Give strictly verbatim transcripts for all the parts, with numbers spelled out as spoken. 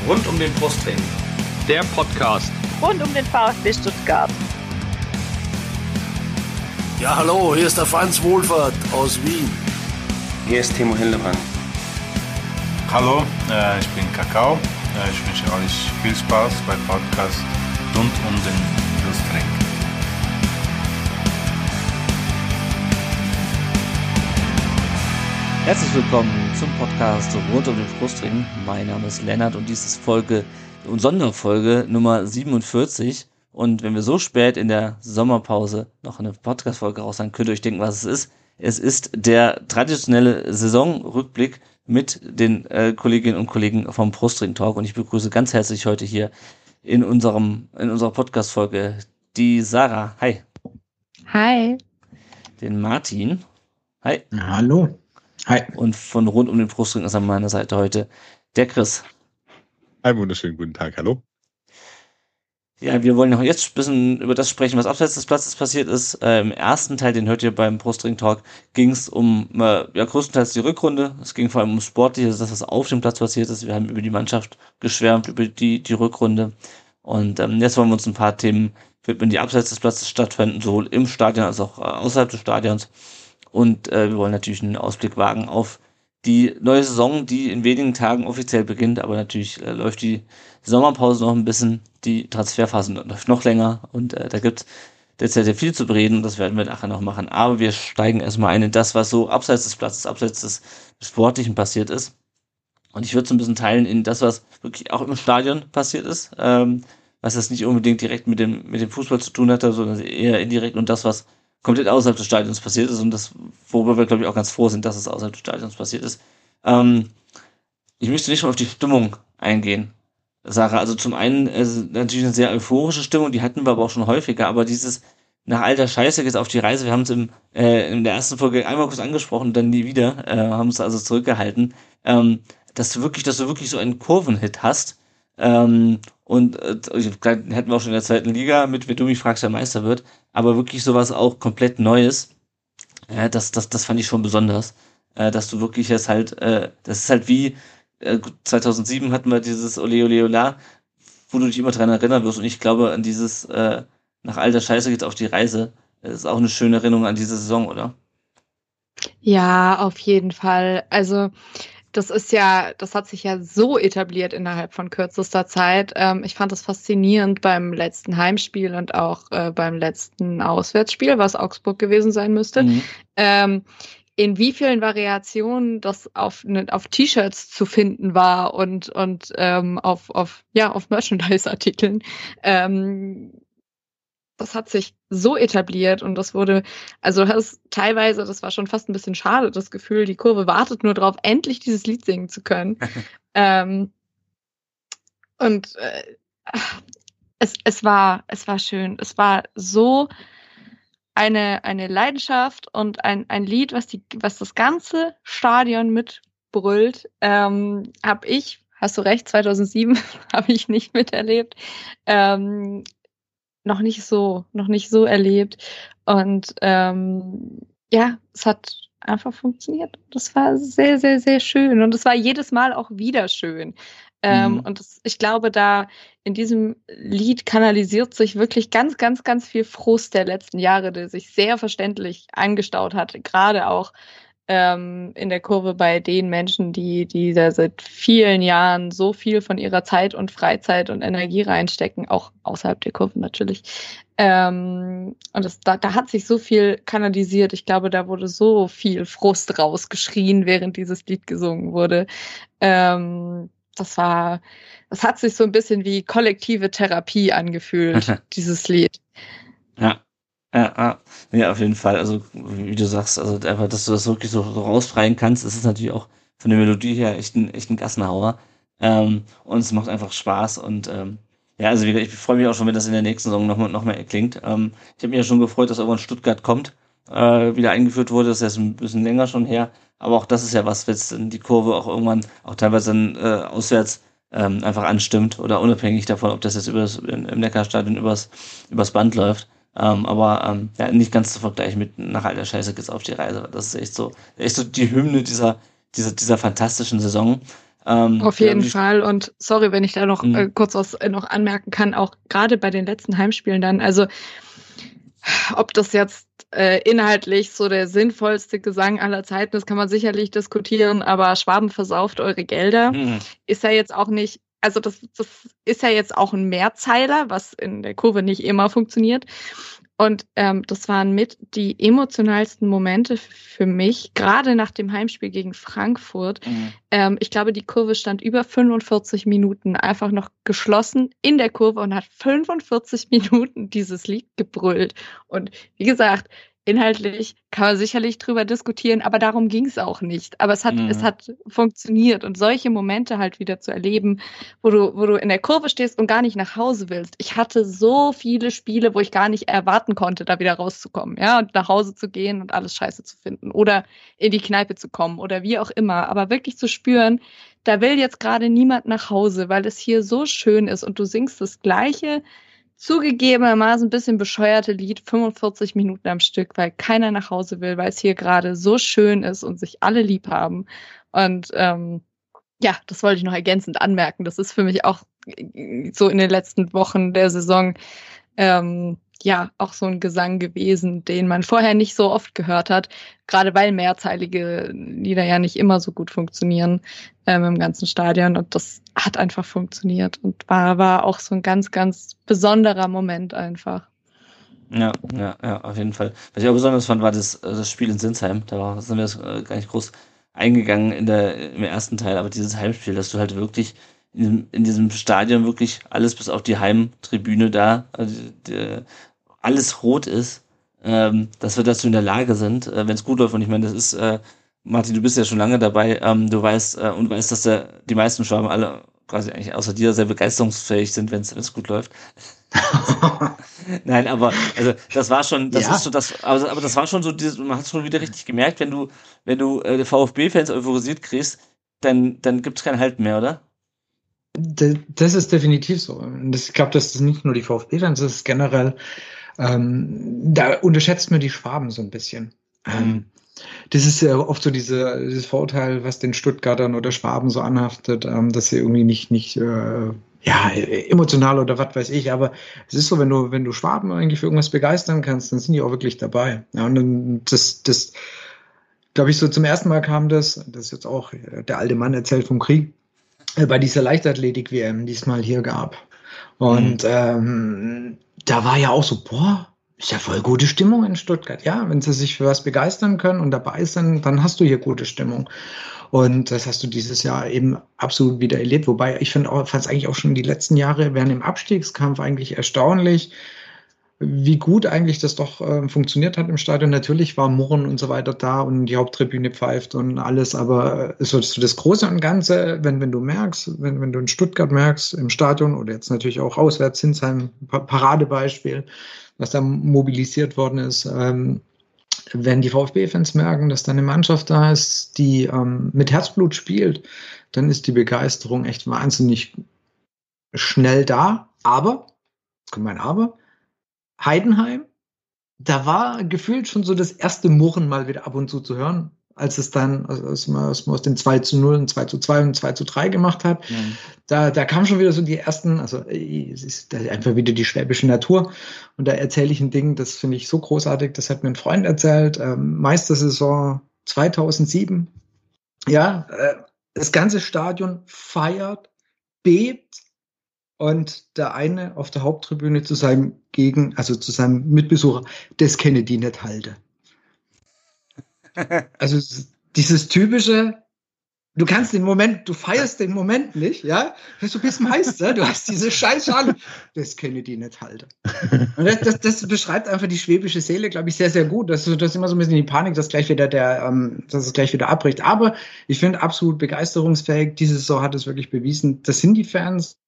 Rund um den Brustring. Der Podcast rund um den VfB Stuttgart. Ja, hallo, hier ist der Franz Wohlfahrt aus Wien. Hier ist Timo Hildebrand. Hallo, äh, ich bin Kakao. Äh, ich wünsche euch viel Spaß beim Podcast rund um den Brustring. Herzlich willkommen zum Podcast rund um den Brustring. Mein Name ist Lennart und dies ist Folge und Sonderfolge Nummer siebenundvierzig. Und wenn wir so spät in der Sommerpause noch eine Podcast-Folge raus haben, könnt ihr euch denken, was es ist. Es ist der traditionelle Saisonrückblick mit den äh, Kolleginnen und Kollegen vom Brustring Talk. Und ich begrüße ganz herzlich heute hier in unserem in unserer Podcast-Folge die Sarah. Hi. Hi. Den Martin. Hi. Hallo. Hi. Und von rund um den Brustring ist an meiner Seite heute der Chris. Einen wunderschönen guten Tag, hallo. Ja, wir wollen noch jetzt ein bisschen über das sprechen, was abseits des Platzes passiert ist. Äh, Im ersten Teil, den hört ihr beim Brustring Talk, ging es um äh, ja, größtenteils die Rückrunde. Es ging vor allem um Sportliche, das, was auf dem Platz passiert ist. Wir haben über die Mannschaft geschwärmt, über die, die Rückrunde. Und ähm, jetzt wollen wir uns ein paar Themen widmen, die abseits des Platzes stattfinden, sowohl im Stadion als auch äh, außerhalb des Stadions. Und äh, wir wollen natürlich einen Ausblick wagen auf die neue Saison, die in wenigen Tagen offiziell beginnt, aber natürlich äh, läuft die Sommerpause noch ein bisschen, die Transferphase läuft noch länger und äh, da gibt es derzeit sehr viel zu bereden und das werden wir nachher noch machen. Aber wir steigen erstmal ein in das, was so abseits des Platzes, abseits des Sportlichen passiert ist. Und ich würde so ein bisschen teilen in das, was wirklich auch im Stadion passiert ist, ähm, was jetzt nicht unbedingt direkt mit dem, mit dem Fußball zu tun hatte, sondern eher indirekt und das, was komplett außerhalb des Stadions passiert ist und das, worüber wir, glaube ich, auch ganz froh sind, dass es außerhalb des Stadions passiert ist. Ähm, ich möchte nicht schon auf die Stimmung eingehen, Sarah. Also zum einen äh, natürlich eine sehr euphorische Stimmung, die hatten wir aber auch schon häufiger, aber dieses nach all der Scheiße geht's auf die Reise, wir haben es im, äh, in der ersten Folge einmal kurz angesprochen, dann nie wieder, äh, haben es also zurückgehalten, ähm, dass du wirklich, dass du wirklich so einen Kurvenhit hast, ähm, und äh, hätten wir auch schon in der zweiten Liga mit, wenn du mich fragst, wer Meister wird, aber wirklich sowas auch komplett Neues, äh, das, das, das fand ich schon besonders, äh, dass du wirklich jetzt halt, äh, das ist halt wie, äh, zweitausendsieben hatten wir dieses Ole Ole Ola, wo du dich immer dran erinnern wirst und ich glaube an dieses, äh, nach all der Scheiße geht's auf die Reise, das ist auch eine schöne Erinnerung an diese Saison, oder? Ja, auf jeden Fall. Also das ist ja, das hat sich ja so etabliert innerhalb von kürzester Zeit. Ähm, ich fand das faszinierend beim letzten Heimspiel und auch äh, beim letzten Auswärtsspiel, was Augsburg gewesen sein müsste. Mhm. Ähm, in wie vielen Variationen das auf, ne, auf T-Shirts zu finden war und, und ähm, auf, auf, ja, auf Merchandise-Artikeln. Ähm, das hat sich so etabliert und das wurde, also du hast teilweise, das war schon fast ein bisschen schade, das Gefühl, die Kurve wartet nur drauf, endlich dieses Lied singen zu können. ähm, und äh, es, es war, es war schön. Es war so eine, eine Leidenschaft und ein, ein Lied, was die, was das ganze Stadion mitbrüllt, ähm, habe ich, hast du recht, zweitausendsieben habe ich nicht miterlebt, ähm, noch nicht so, noch nicht so erlebt. Und ähm, ja, es hat einfach funktioniert. Das war sehr, sehr, sehr schön. Und es war jedes Mal auch wieder schön. Ähm, mhm. Und das, ich glaube, da in diesem Lied kanalisiert sich wirklich ganz, ganz, ganz viel Frust der letzten Jahre, der sich sehr verständlich angestaut hat. Gerade auch ähm, in der Kurve bei den Menschen, die, die da seit vielen Jahren so viel von ihrer Zeit und Freizeit und Energie reinstecken, auch außerhalb der Kurve natürlich. Ähm, und das, da, da hat sich so viel kanalisiert. Ich glaube, da wurde so viel Frust rausgeschrien, während dieses Lied gesungen wurde. Ähm, das war, das hat sich so ein bisschen wie kollektive Therapie angefühlt, dieses Lied. Ja. Ja, ja, auf jeden Fall. Also, wie du sagst, also einfach, dass du das wirklich so, so rausfreien kannst, das ist natürlich auch von der Melodie her echt ein, echt ein Gassenhauer. Ähm, und es macht einfach Spaß. Und ähm, ja, also ich freue mich auch schon, wenn das in der nächsten Saison noch, noch mehr klingt. Ähm, ich habe mich ja schon gefreut, dass irgendwann Stuttgart kommt, äh, wieder eingeführt wurde. Das ist jetzt ein bisschen länger schon her. Aber auch das ist ja was, wenn jetzt die Kurve auch irgendwann, auch teilweise dann äh, auswärts ähm, einfach anstimmt oder unabhängig davon, ob das jetzt übers, im Neckarstadion übers, übers Band läuft. Ähm, aber ähm, ja, nicht ganz zu vergleichen mit nach all der Scheiße geht's auf die Reise. Das ist echt so, echt so die Hymne dieser, dieser, dieser fantastischen Saison. Ähm, Auf jeden Fall. Und sorry, wenn ich da noch äh, kurz was äh, noch anmerken kann, auch gerade bei den letzten Heimspielen dann, also ob das jetzt äh, inhaltlich so der sinnvollste Gesang aller Zeiten ist, kann man sicherlich diskutieren, aber Schwaben versauft eure Gelder, mhm. ist ja jetzt auch nicht, also das, das ist ja jetzt auch ein Mehrzeiler, was in der Kurve nicht immer funktioniert. Und ähm, das waren mit die emotionalsten Momente für mich, gerade nach dem Heimspiel gegen Frankfurt. Mhm. Ähm, ich glaube, die Kurve stand über fünfundvierzig Minuten einfach noch geschlossen in der Kurve und hat fünfundvierzig Minuten dieses Lied gebrüllt. Und wie gesagt, inhaltlich kann man sicherlich drüber diskutieren, aber darum ging es auch nicht. Aber es hat, mhm. es hat funktioniert. Und solche Momente halt wieder zu erleben, wo du, wo du in der Kurve stehst und gar nicht nach Hause willst. Ich hatte so viele Spiele, wo ich gar nicht erwarten konnte, da wieder rauszukommen, ja, und nach Hause zu gehen und alles scheiße zu finden oder in die Kneipe zu kommen oder wie auch immer. Aber wirklich zu spüren, da will jetzt gerade niemand nach Hause, weil es hier so schön ist und du singst das Gleiche, zugegebenermaßen ein bisschen bescheuerte Lied, fünfundvierzig Minuten am Stück, weil keiner nach Hause will, weil es hier gerade so schön ist und sich alle lieb haben. Und ähm, ja, das wollte ich noch ergänzend anmerken. Das ist für mich auch so in den letzten Wochen der Saison ähm, ja auch so ein Gesang gewesen, den man vorher nicht so oft gehört hat, gerade weil mehrzeilige Lieder ja nicht immer so gut funktionieren ähm, im ganzen Stadion. Und das hat einfach funktioniert und war, war auch so ein ganz, ganz besonderer Moment einfach. Ja, ja, ja, auf jeden Fall. Was ich auch besonders fand, war das, das Spiel in Sinsheim. Da war, sind wir das, äh, gar nicht groß eingegangen in der, im ersten Teil, aber dieses Heimspiel, dass du halt wirklich in diesem, in diesem Stadion wirklich alles bis auf die Heimtribüne da, also die, alles rot ist, ähm, dass wir dazu in der Lage sind, äh, wenn es gut läuft. Und ich meine, das ist, äh, Martin, du bist ja schon lange dabei, ähm, du weißt äh, und weißt, dass der, die meisten Schwaben alle quasi eigentlich außer dir sehr begeisterungsfähig sind, wenn es gut läuft. Nein, aber also das war schon, das ja. ist so das, aber, aber das war schon so, dieses, man hat es schon wieder richtig gemerkt, wenn du, wenn du äh, VfB-Fans euphorisiert kriegst, dann, dann gibt es keinen Halt mehr, oder? Das ist definitiv so. Und ich glaube, das ist nicht nur die VfB-Fans, das ist generell, ähm, da unterschätzt man die Schwaben so ein bisschen. Mhm. Ähm, das ist ja oft so diese, dieses Vorurteil, was den Stuttgartern oder Schwaben so anhaftet, ähm, dass sie irgendwie nicht, nicht, äh, ja, emotional oder was weiß ich, aber es ist so, wenn du, wenn du Schwaben eigentlich für irgendwas begeistern kannst, dann sind die auch wirklich dabei. Ja, und dann, das, das, glaube ich, so zum ersten Mal kam das, das ist jetzt auch, der alte Mann erzählt vom Krieg, äh, bei dieser Leichtathletik-W M, die es mal hier gab. Und, mhm. ähm, da war ja auch so, boah, ist ja voll gute Stimmung in Stuttgart. Ja, wenn sie sich für was begeistern können und dabei sind, dann hast du hier gute Stimmung. Und das hast du dieses Jahr eben absolut wieder erlebt. Wobei ich finde auch, fand es eigentlich auch schon die letzten Jahre während dem Abstiegskampf eigentlich erstaunlich, wie gut eigentlich das doch äh, funktioniert hat im Stadion. Natürlich war Murren und so weiter da und die Haupttribüne pfeift und alles, aber so, so das Große und Ganze, wenn, wenn du merkst, wenn, wenn du in Stuttgart merkst, im Stadion oder jetzt natürlich auch auswärts, Sinsheim, Paradebeispiel, was da mobilisiert worden ist, ähm, wenn die VfB-Fans merken, dass da eine Mannschaft da ist, die ähm, mit Herzblut spielt, dann ist die Begeisterung echt wahnsinnig schnell da. Aber, jetzt kommt mein Aber, Heidenheim, da war gefühlt schon so das erste Murren mal wieder ab und zu zu hören, als es dann, also als man, als man aus dem zwei zu null und zwei zu zwei und zwei zu drei gemacht hat. Mhm. Da, da kam schon wieder so die ersten, also es ist einfach wieder die schwäbische Natur. Und da erzähle ich ein Ding, das finde ich so großartig, das hat mir ein Freund erzählt, ähm, Meistersaison zweitausendsieben. Ja, äh, das ganze Stadion feiert, bebt, und der eine auf der Haupttribüne zu seinem Gegen, also zu seinem Mitbesucher, das kenne die nicht halte. Also dieses typische, du kannst den Moment, du feierst den Moment nicht, ja? Du bist Meister, du hast diese Scheißschale, das kenne die nicht halte. Und das, das, das beschreibt einfach die schwäbische Seele, glaube ich, sehr, sehr gut. Das, das ist immer so ein bisschen die Panik, dass gleich wieder der, ähm, dass es gleich wieder abbricht. Aber ich finde absolut begeisterungsfähig. Diese Saison hat es wirklich bewiesen. Das sind die Fans.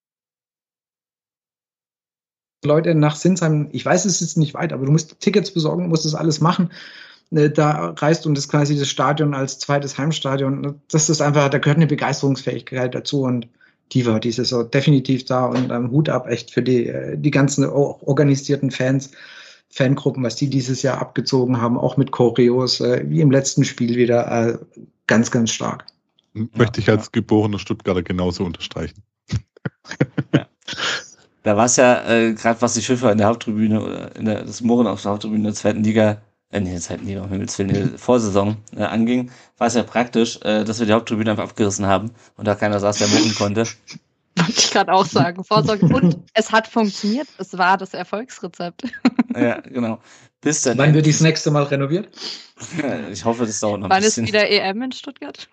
Leute nach Sinsheim, ich weiß, es ist nicht weit, aber du musst Tickets besorgen, du musst das alles machen. Da reist und das quasi das Stadion als zweites Heimstadion. Das ist einfach, da gehört eine Begeisterungsfähigkeit dazu und die war dieses Jahr definitiv da und ähm, Hut ab echt für die, die ganzen organisierten Fans, Fangruppen, was die dieses Jahr abgezogen haben, auch mit Choreos, äh, wie im letzten Spiel wieder, äh, ganz, ganz stark. Möchte ich als geborener Stuttgarter genauso unterstreichen. Ja. Da war es ja, äh, gerade was die Schiffe in der Haupttribüne oder in der, das Murren auf der Haupttribüne in der zweiten Liga, äh, nee, in der zweiten Liga, um Himmels Willen, in der Vorsaison äh, anging, war es ja praktisch, äh, dass wir die Haupttribüne einfach abgerissen haben und da keiner saß, der murren konnte. Wollte ich gerade auch sagen. Vorsorge. Und es hat funktioniert. Es war das Erfolgsrezept. Ja, genau. Bis dann. Wann wird die das nächste Mal renoviert? Ich hoffe, das dauert noch Wann ein bisschen. ist wieder E M in Stuttgart?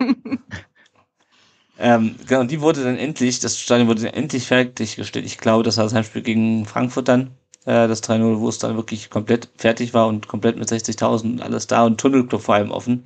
ähm, genau, und die wurde dann endlich, das Stadion wurde dann endlich fertiggestellt. Ich glaube, das war das Heimspiel gegen Frankfurt dann, äh, das drei null, wo es dann wirklich komplett fertig war und komplett mit sechzigtausend und alles da und Tunnelclub vor allem offen.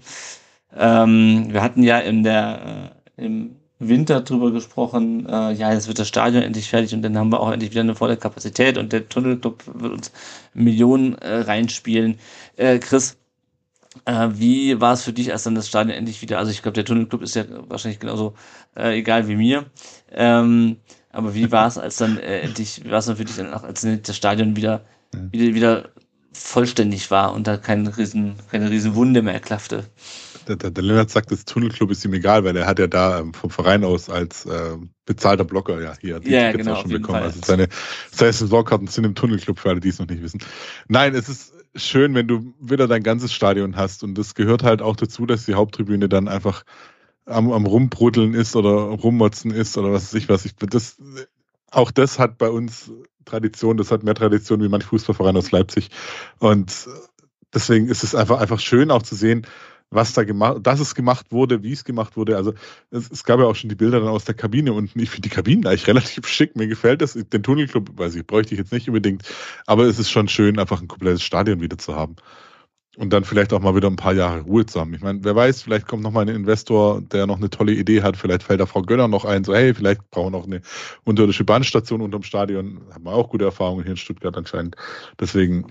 Ähm, wir hatten ja in der, äh, im Winter drüber gesprochen, äh, ja, jetzt wird das Stadion endlich fertig und dann haben wir auch endlich wieder eine volle Kapazität und der Tunnelclub wird uns Millionen äh, reinspielen. Äh, Chris, äh, wie war es für dich, als dann das Stadion endlich wieder, also ich glaube, der Tunnelclub ist ja wahrscheinlich genauso äh, egal wie mir, ähm, aber wie war es, als dann äh, endlich, wie war es dann für dich, dann, als das Stadion wieder, wieder, wieder vollständig war und da keine riesen, keine riesen Wunde mehr klaffte? Der, der, der Lennart sagt, das Tunnelclub ist ihm egal, weil er hat ja da ähm, vom Verein aus als äh, bezahlter Blocker ja hier die ja, Tickets genau, auch schon bekommen. Fall. Also seine, seine Saisonkarten sind im Tunnelclub, für alle, die es noch nicht wissen. Nein, es ist schön, wenn du wieder dein ganzes Stadion hast und das gehört halt auch dazu, dass die Haupttribüne dann einfach am, am Rumbruddeln ist oder rummotzen ist oder was weiß ich was. Ich, das, auch das hat bei uns Tradition, das hat mehr Tradition wie manch Fußballverein aus Leipzig und deswegen ist es einfach, einfach schön auch zu sehen, was da gemacht, dass es gemacht wurde, wie es gemacht wurde. Also es, es gab ja auch schon die Bilder dann aus der Kabine und ich finde die Kabinen eigentlich relativ schick. Mir gefällt das. Den Tunnelclub, weiß ich, bräuchte ich jetzt nicht unbedingt, aber es ist schon schön, einfach ein komplettes Stadion wieder zu haben. Und dann vielleicht auch mal wieder ein paar Jahre Ruhe zu haben. Ich meine, wer weiß, vielleicht kommt noch mal ein Investor, der noch eine tolle Idee hat. Vielleicht fällt da Frau Gönner noch ein, so hey, vielleicht brauchen wir noch eine unterirdische Bahnstation unterm Stadion. Haben wir auch gute Erfahrungen hier in Stuttgart anscheinend. Deswegen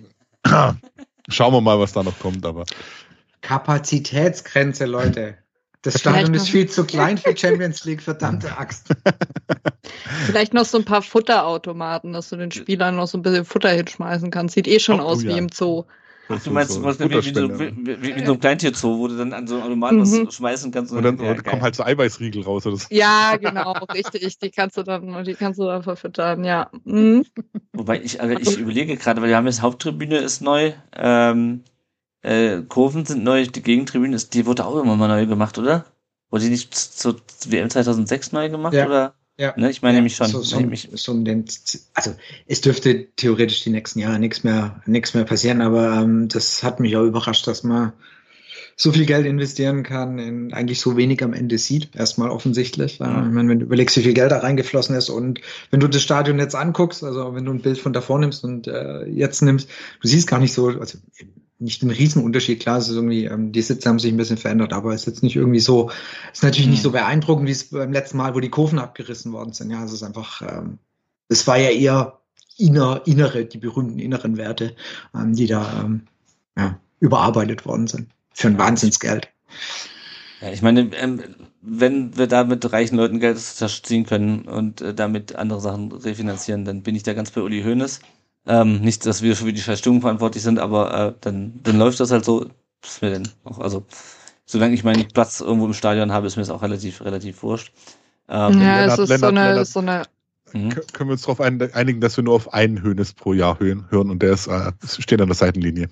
schauen wir mal, was da noch kommt. Aber Kapazitätsgrenze, Leute. Das Stadion ist viel zu klein für Champions League, verdammte Axt. Vielleicht noch so ein paar Futterautomaten, dass du den Spielern noch so ein bisschen Futter hinschmeißen kannst. Sieht eh schon oh, aus oh, wie ja. im Zoo. Ach, du meinst, so, was, wie, wie, so, wie, wie, wie so ein Kleintierzoo, wo du dann an so einem Automaten mhm. was schmeißen kannst. Und dann, ja, dann kommen halt so Eiweißriegel raus. Oder so. Ja, genau, richtig. Die kannst du dann, die kannst du dann verfüttern, ja. Mhm. Wobei ich, also ich überlege gerade, weil wir haben jetzt Haupttribüne ist neu, ähm, äh, Kurven sind neu, die Gegentribüne ist, die wurde auch immer mal neu gemacht, oder? Wurde die nicht zur W M zweitausendsechs neu gemacht, ja. oder? Ja. Ne, ich meine ja, nämlich schon. So, so, nämlich so den, also es dürfte theoretisch die nächsten Jahre nichts mehr, nichts mehr passieren, aber ähm, das hat mich auch überrascht, dass man so viel Geld investieren kann, in eigentlich so wenig am Ende sieht. Erstmal offensichtlich. Ja. Ich meine, wenn du überlegst, wie viel Geld da reingeflossen ist und wenn du das Stadion jetzt anguckst, also wenn du ein Bild von davor nimmst und äh, jetzt nimmst, du siehst gar nicht so, also nicht ein Riesenunterschied, klar, es ist irgendwie, ähm, die Sitze haben sich ein bisschen verändert, aber es ist jetzt nicht irgendwie so, ist natürlich mhm. nicht so beeindruckend, wie es beim letzten Mal, wo die Kurven abgerissen worden sind. Ja, es ist einfach, ähm, es war ja eher inner, innere, die berühmten inneren Werte, ähm, die da ähm, ja, überarbeitet worden sind. Für ein Wahnsinnsgeld. Ja, ich meine, ähm, wenn wir da mit reichen Leuten Geld ziehen können und äh, damit andere Sachen refinanzieren, dann bin ich da ganz bei Uli Hoeneß. Ähm, nicht, dass wir für die Verstimmung verantwortlich sind, aber äh, dann, dann läuft das halt so. Was ist mir denn auch, also solange ich meinen Platz irgendwo im Stadion habe, ist mir das auch relativ, relativ wurscht. Ähm, ja, Lennart, es ist Lennart, so eine, Lennart, so eine mhm. Können wir uns darauf einigen, dass wir nur auf einen Hoeneß pro Jahr hören, hören und der ist, äh, steht an der Seitenlinie.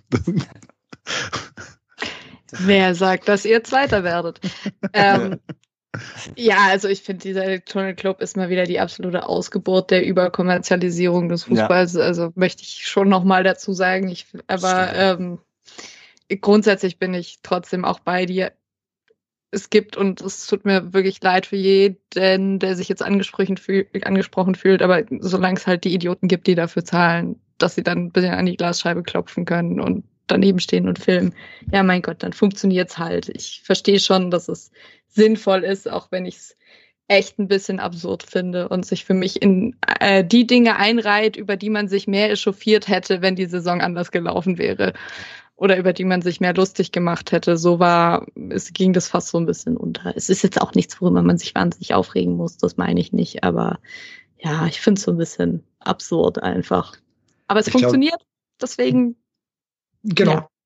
Wer sagt, dass ihr Zweiter werdet? ähm, ja, also ich finde, dieser Tunnelclub ist mal wieder die absolute Ausgeburt der Überkommerzialisierung des Fußballs. Ja. Also möchte ich schon nochmal dazu sagen. Ich, aber ähm, grundsätzlich bin ich trotzdem auch bei dir. Es gibt, und es tut mir wirklich leid für jeden, der sich jetzt angesprochen, fühl, angesprochen fühlt, aber solange es halt die Idioten gibt, die dafür zahlen, dass sie dann ein bisschen an die Glasscheibe klopfen können und daneben stehen und filmen, ja mein Gott, dann funktioniert's halt. Ich verstehe schon, dass es sinnvoll ist, auch wenn ich es echt ein bisschen absurd finde und sich für mich in äh, die Dinge einreiht, über die man sich mehr echauffiert hätte, wenn die Saison anders gelaufen wäre oder über die man sich mehr lustig gemacht hätte. So war, es ging das fast so ein bisschen unter. Es ist jetzt auch nichts, worüber man sich wahnsinnig aufregen muss, das meine ich nicht, aber ja, ich finde es so ein bisschen absurd einfach. Aber es ich funktioniert, glaub, deswegen genau. Ja.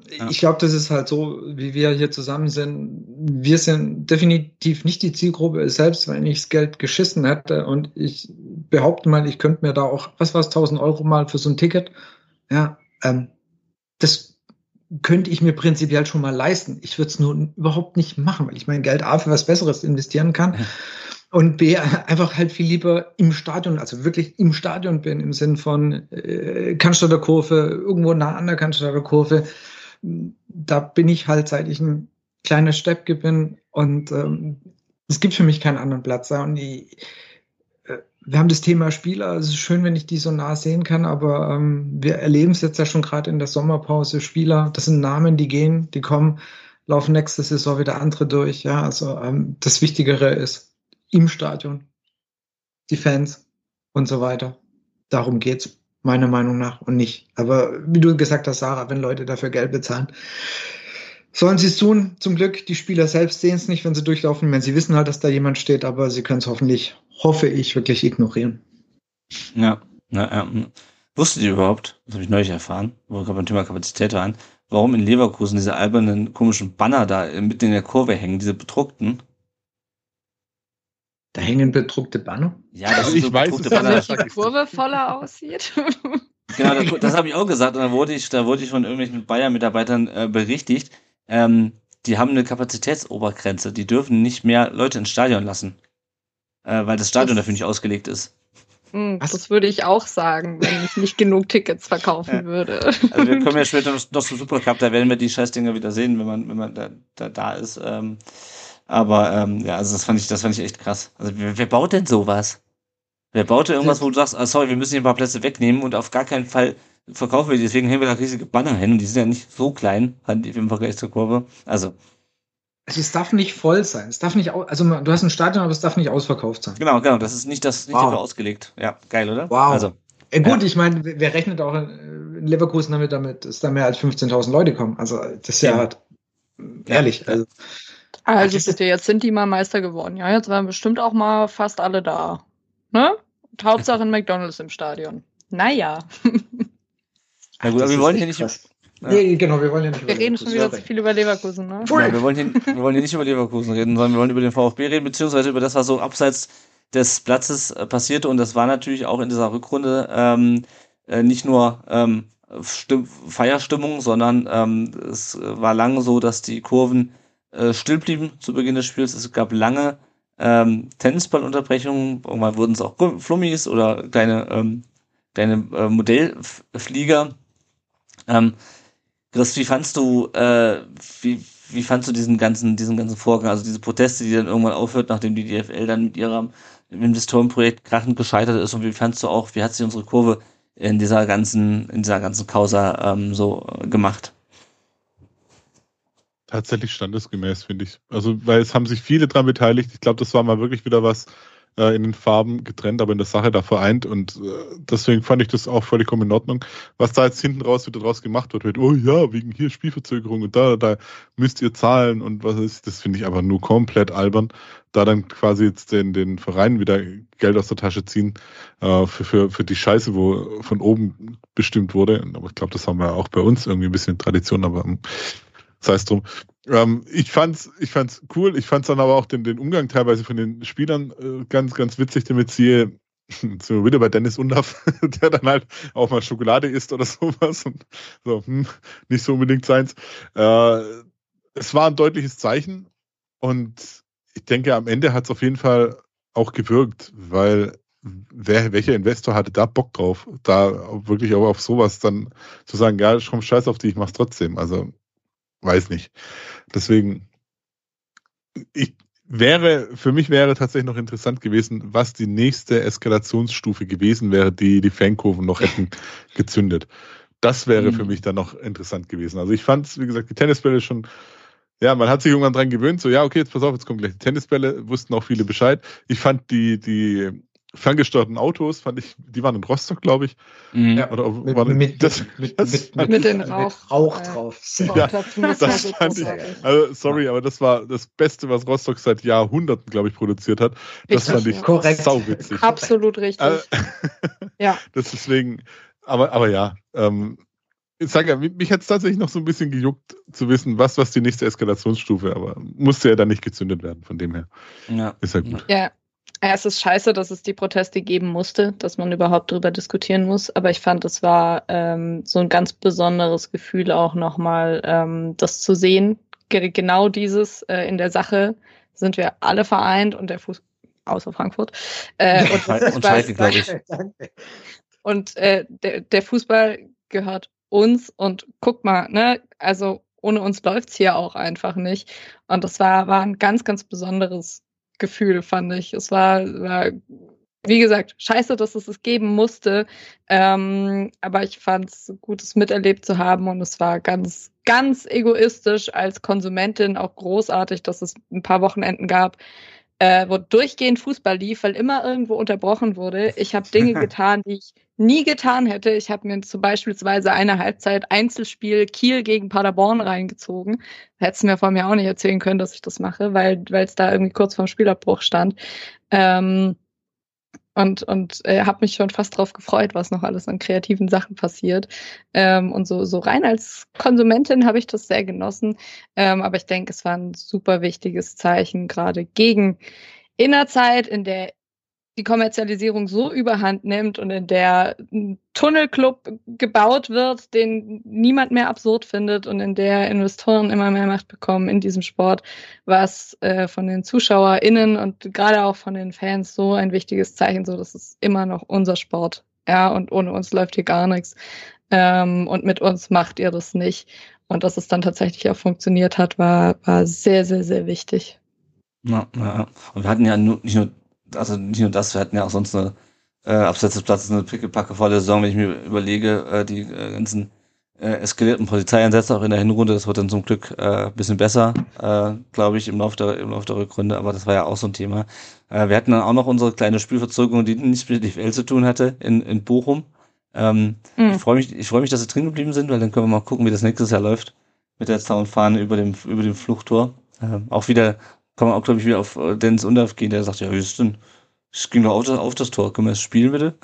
Ja. Ich glaube, das ist halt so, wie wir hier zusammen sind. Wir sind definitiv nicht die Zielgruppe, selbst wenn ich das Geld geschissen hätte. Und ich behaupte mal, ich könnte mir da auch, was war es, tausend Euro mal für so ein Ticket. Ja, ähm, das könnte ich mir prinzipiell schon mal leisten. Ich würde es nur überhaupt nicht machen, weil ich mein Geld A für was Besseres investieren kann. Und B, einfach halt viel lieber im Stadion, also wirklich im Stadion bin, im Sinn von äh, Cannstatter Kurve, irgendwo nah an der Cannstatter Kurve. Da bin ich halt, seit ich ein kleiner Steppke bin, und ähm, es gibt für mich keinen anderen Platz. Und die, äh, wir haben das Thema Spieler, es ist schön, wenn ich die so nah sehen kann, aber ähm, wir erleben es jetzt ja schon gerade in der Sommerpause. Spieler, das sind Namen, die gehen, die kommen, laufen nächste Saison wieder andere durch. Ja, also ähm, das Wichtigere ist im Stadion, die Fans und so weiter. Darum geht's, meiner Meinung nach, und nicht. Aber wie du gesagt hast, Sarah, wenn Leute dafür Geld bezahlen, sollen sie es tun. Zum Glück, die Spieler selbst sehen es nicht, wenn sie durchlaufen. Wenn sie wissen halt, dass da jemand steht, aber sie können es hoffentlich, hoffe ich, wirklich ignorieren. Ja, na, ähm, wusstet ihr überhaupt, das habe ich neulich erfahren, wo wir gerade beim Thema Kapazität waren, warum in Leverkusen diese albernen, komischen Banner da mitten in der Kurve hängen, diese bedruckten? Da hängen bedruckte Banner? Ja, das Also ist ich so weiß bedruckte es, Banner. Damit die Kurve voller aussieht. Genau, das, das habe ich auch gesagt. Und da wurde ich, da wurde ich von irgendwelchen Bayern-Mitarbeitern äh, berichtigt. Ähm, die haben eine Kapazitätsobergrenze. Die dürfen nicht mehr Leute ins Stadion lassen, äh, weil das Stadion Das- dafür nicht ausgelegt ist. Hm, Was? das würde ich auch sagen, wenn ich nicht genug Tickets verkaufen Ja. würde. Also wir kommen ja später noch, noch zum Supercup, da werden wir die Scheißdinger wieder sehen, wenn man, wenn man da, da, da ist. Ähm, aber ähm, ja, also das fand ich, das fand ich echt krass. Also wer, wer baut denn sowas? Wer baut denn irgendwas, wo du sagst, ah, sorry, wir müssen hier ein paar Plätze wegnehmen und auf gar keinen Fall verkaufen wir die, deswegen hängen wir da riesige Banner hin und die sind ja nicht so klein im Vergleich zur Kurve. Also, Also es darf nicht voll sein. Es darf nicht, au- also man- du hast ein Stadion, aber es darf nicht ausverkauft sein. genau, genau, das ist nicht das nicht Wow. dafür ausgelegt. Ja, geil, oder? Wow. Also, Äh, gut, Ja. ich meine, wer wer rechnet auch in, in Leverkusen damit, damit, dass da mehr als fünfzehntausend Leute kommen. Also das ist ja Eben. halt, ehrlich. Ja. Also, Also Das ist- bitte, jetzt sind die mal Meister geworden. Ja, jetzt waren bestimmt auch mal fast alle da. Ne? Und Hauptsache ein McDonald's im Stadion. Naja, na gut, das aber wir ist wollen echt hier nicht, krass. Ja. Nee, genau, wir wollen ja nicht wir über reden schon Leverkusen wieder zu reden. viel über Leverkusen, ne? ja, wir wollen hier, wir wollen hier nicht über Leverkusen reden, sondern wir wollen über den VfB reden, beziehungsweise über das, was so abseits des Platzes äh, passierte. Und das war natürlich auch in dieser Rückrunde ähm, äh, nicht nur ähm, Stimm Feierstimmung, sondern ähm, es war lange so, dass die Kurven äh, still blieben zu Beginn des Spiels. Es gab lange ähm, Tennisballunterbrechungen. Irgendwann wurden es auch Flummis oder kleine, ähm, kleine äh, Modellflieger. Ähm, Chris, wie fandst du, äh, wie, wie fandst du diesen ganzen, diesen ganzen Vorgang, also diese Proteste, die dann irgendwann aufhört, nachdem die D F L dann mit ihrem Investorenprojekt krachend gescheitert ist, und wie fandst du auch, wie hat sich unsere Kurve in dieser ganzen, in dieser ganzen Causa ähm, so äh, gemacht? Tatsächlich standesgemäß, finde ich. Also, weil es haben sich viele dran beteiligt. Ich glaube, das war mal wirklich wieder was äh, in den Farben getrennt, aber in der Sache da vereint. Und äh, deswegen fand ich das auch vollkommen in Ordnung. Was da jetzt hinten raus wieder draus gemacht wird, mit, oh ja, wegen hier Spielverzögerung und da, da müsst ihr zahlen und was ist, das finde ich einfach nur komplett albern. Da dann quasi jetzt den, den Vereinen wieder Geld aus der Tasche ziehen äh, für, für, für die Scheiße, wo von oben bestimmt wurde. Aber ich glaube, das haben wir auch bei uns irgendwie ein bisschen Tradition, aber ähm, sei es drum. Ähm, ich fand's, ich fand's cool. Ich fand's dann aber auch den, den Umgang teilweise von den Spielern äh, ganz, ganz witzig, damit siehe, sind wir wieder bei Dennis Undaff, der dann halt auch mal Schokolade isst oder sowas und so, hm, nicht so unbedingt seins. Äh, es war ein deutliches Zeichen und ich denke, am Ende hat's auf jeden Fall auch gewirkt, weil wer, welcher Investor hatte da Bock drauf, da wirklich auch auf sowas dann zu sagen, ja, komm, scheiß auf die, ich mach's trotzdem. Also weiß nicht. Deswegen, ich wäre, für mich wäre tatsächlich noch interessant gewesen, was die nächste Eskalationsstufe gewesen wäre, die die Fankurven noch hätten gezündet. Das wäre Mhm. für mich dann noch interessant gewesen. Also ich fand es, wie gesagt, die Tennisbälle schon, ja, man hat sich irgendwann dran gewöhnt, so, ja, okay, jetzt pass auf, jetzt kommen gleich die Tennisbälle, wussten auch viele Bescheid. Ich fand die, die ferngesteuerten Autos, fand ich, die waren in Rostock, glaube ich. Mhm. Ja, Oder mit, war mit, das, mit, das mit, fand mit, Mit den mit Rauch. Rauch Ja. drauf. Ja, Rauchklopfen, das war das so fand ich, großartig. also sorry, aber das war das Beste, was Rostock seit Jahrhunderten, glaube ich, produziert hat. Das Richtig, fand ich ja. Korrekt. sauwitzig. Absolut richtig. Äh, Ja. Das deswegen, aber, aber ja, ähm, ich sage ja, mich hat es tatsächlich noch so ein bisschen gejuckt zu wissen, was was die nächste Eskalationsstufe, aber musste ja dann nicht gezündet werden, von dem her. Ja. Ist ja gut. Ja. Ja, es ist scheiße, dass es die Proteste geben musste, dass man überhaupt drüber diskutieren muss. Aber ich fand, es war ähm, so ein ganz besonderes Gefühl auch nochmal, ähm, das zu sehen. Ge- genau dieses äh, in der Sache sind wir alle vereint und der Fuß außer Frankfurt. Äh, und der Und Schalke, glaube ich. Danke. Und äh, der, der Fußball gehört uns und guck mal, ne, also ohne uns läuft's hier auch einfach nicht. Und das war, war ein ganz, ganz besonderes Gefühl, fand ich. Es war, war wie gesagt, scheiße, dass es es geben musste. Ähm, aber ich fand es gut, es miterlebt zu haben und es war ganz, ganz egoistisch als Konsumentin auch großartig, dass es ein paar Wochenenden gab, äh, wo durchgehend Fußball lief, weil immer irgendwo unterbrochen wurde. Ich habe Dinge getan, die ich nie getan hätte. Ich habe mir zum Beispiel eine Halbzeit Einzelspiel Kiel gegen Paderborn reingezogen. Hättest du mir vor mir auch nicht erzählen können, dass ich das mache, weil weil es da irgendwie kurz vorm Spielabbruch stand. Ähm, und und äh, habe mich schon fast drauf gefreut, was noch alles an kreativen Sachen passiert. Ähm, und so so rein als Konsumentin habe ich das sehr genossen. Ähm, aber ich denke, es war ein super wichtiges Zeichen, gerade gegen in einer Zeit, in der die Kommerzialisierung so überhand nimmt und in der ein Tunnelclub gebaut wird, den niemand mehr absurd findet und in der Investoren immer mehr Macht bekommen in diesem Sport, was äh, von den ZuschauerInnen und gerade auch von den Fans so ein wichtiges Zeichen, so das ist immer noch unser Sport. Ja, und ohne uns läuft hier gar nichts. Ähm, und mit uns macht ihr das nicht. Und dass es dann tatsächlich auch funktioniert hat, war, war sehr, sehr, sehr wichtig. Ja, ja. Und wir hatten ja nur, nicht nur Also nicht nur das, wir hatten ja auch sonst eine äh, abseits des Platzes eine pickepacke volle Saison, wenn ich mir überlege, äh, die äh, ganzen äh, eskalierten Polizeieinsätze auch in der Hinrunde, das wird dann zum Glück äh, ein bisschen besser, äh, glaube ich, im Laufe der im Laufe der Rückrunde, aber das war ja auch so ein Thema. Äh, wir hatten dann auch noch unsere kleine Spielverzögerung, die nichts mit der D F L zu tun hatte, in, in Bochum. Ähm, mhm. Ich freue mich, ich freue mich, dass sie drin geblieben sind, weil dann können wir mal gucken, wie das nächstes Jahr läuft mit der Zaunfahne über dem über dem Fluchttor. Äh, auch wieder kann man auch, glaube ich, wieder auf Dennis Undorf gehen, der sagt, ja, wie ist denn? Es ging doch auf das, auf das Tor. Können wir das spielen, bitte?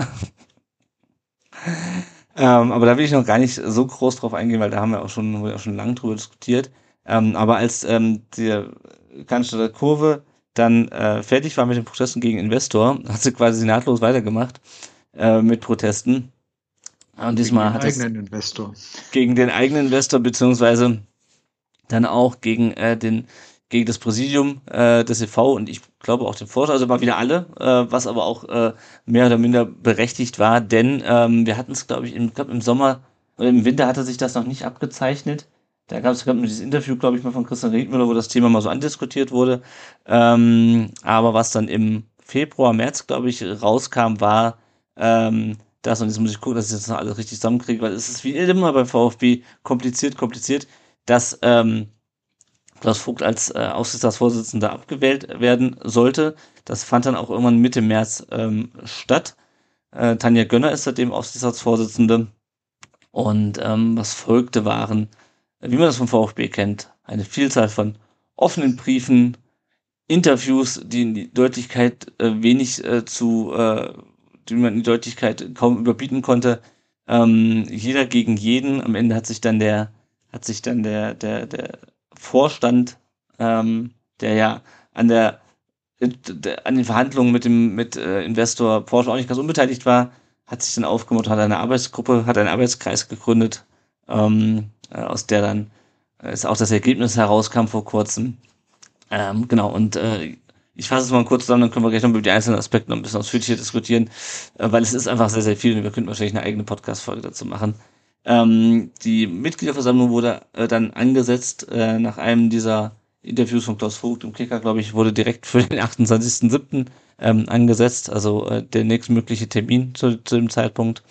ähm, aber da will ich noch gar nicht so groß drauf eingehen, weil da haben wir auch schon, haben wir auch schon lange drüber diskutiert. Ähm, aber als ähm, der Cannstatter Kurve dann äh, fertig war mit den Protesten gegen Investor, hat sie quasi nahtlos weitergemacht äh, mit Protesten. Und diesmal hat es gegen den eigenen Investor. Gegen den eigenen Investor, beziehungsweise dann auch gegen äh, den gegen das Präsidium äh, des E V und ich glaube auch den Vorstand, also mal wieder alle, äh, was aber auch äh, mehr oder minder berechtigt war, denn ähm, wir hatten es, glaube ich, im, glaub, im Sommer oder im Winter hatte sich das noch nicht abgezeichnet. Da gab es dieses Interview, glaube ich, mal von Christian Riedmüller, wo das Thema mal so andiskutiert wurde. Ähm, aber was dann im Februar, März, glaube ich, rauskam, war ähm, das, und jetzt muss ich gucken, dass ich das noch alles richtig zusammenkriege, weil es ist wie immer beim VfB kompliziert, kompliziert, dass ähm, Klaus Vogt als äh, Aufsichtsratsvorsitzender abgewählt werden sollte. Das fand dann auch irgendwann Mitte März ähm, statt. Äh, Tanja Gönner ist seitdem Aufsichtsratsvorsitzende. Und ähm, was folgte waren, wie man das vom VfB kennt, eine Vielzahl von offenen Briefen, Interviews, die in die Deutlichkeit äh, wenig äh, zu, äh, die man in die Deutlichkeit kaum überbieten konnte. Ähm, jeder gegen jeden. Am Ende hat sich dann der, hat sich dann der, der, der Vorstand, ähm, der ja an der, der an den Verhandlungen mit dem mit äh, Investor Porsche auch nicht ganz unbeteiligt war, hat sich dann aufgemacht, hat eine Arbeitsgruppe, hat einen Arbeitskreis gegründet, ähm, äh, aus der dann äh, ist auch das Ergebnis herauskam vor kurzem. Ähm, genau, und äh, ich fasse es mal kurz zusammen, dann können wir gleich noch über die einzelnen Aspekte noch ein bisschen ausführlicher diskutieren, äh, weil es ist einfach sehr, sehr viel und wir könnten wahrscheinlich eine eigene Podcast-Folge dazu machen. Ähm, die Mitgliederversammlung wurde äh, dann angesetzt äh, nach einem dieser Interviews von Klaus Vogt im Kicker, glaube ich, wurde direkt für den achtundzwanzigsten siebten Ähm, angesetzt, also äh, der nächstmögliche Termin zu, zu dem Zeitpunkt.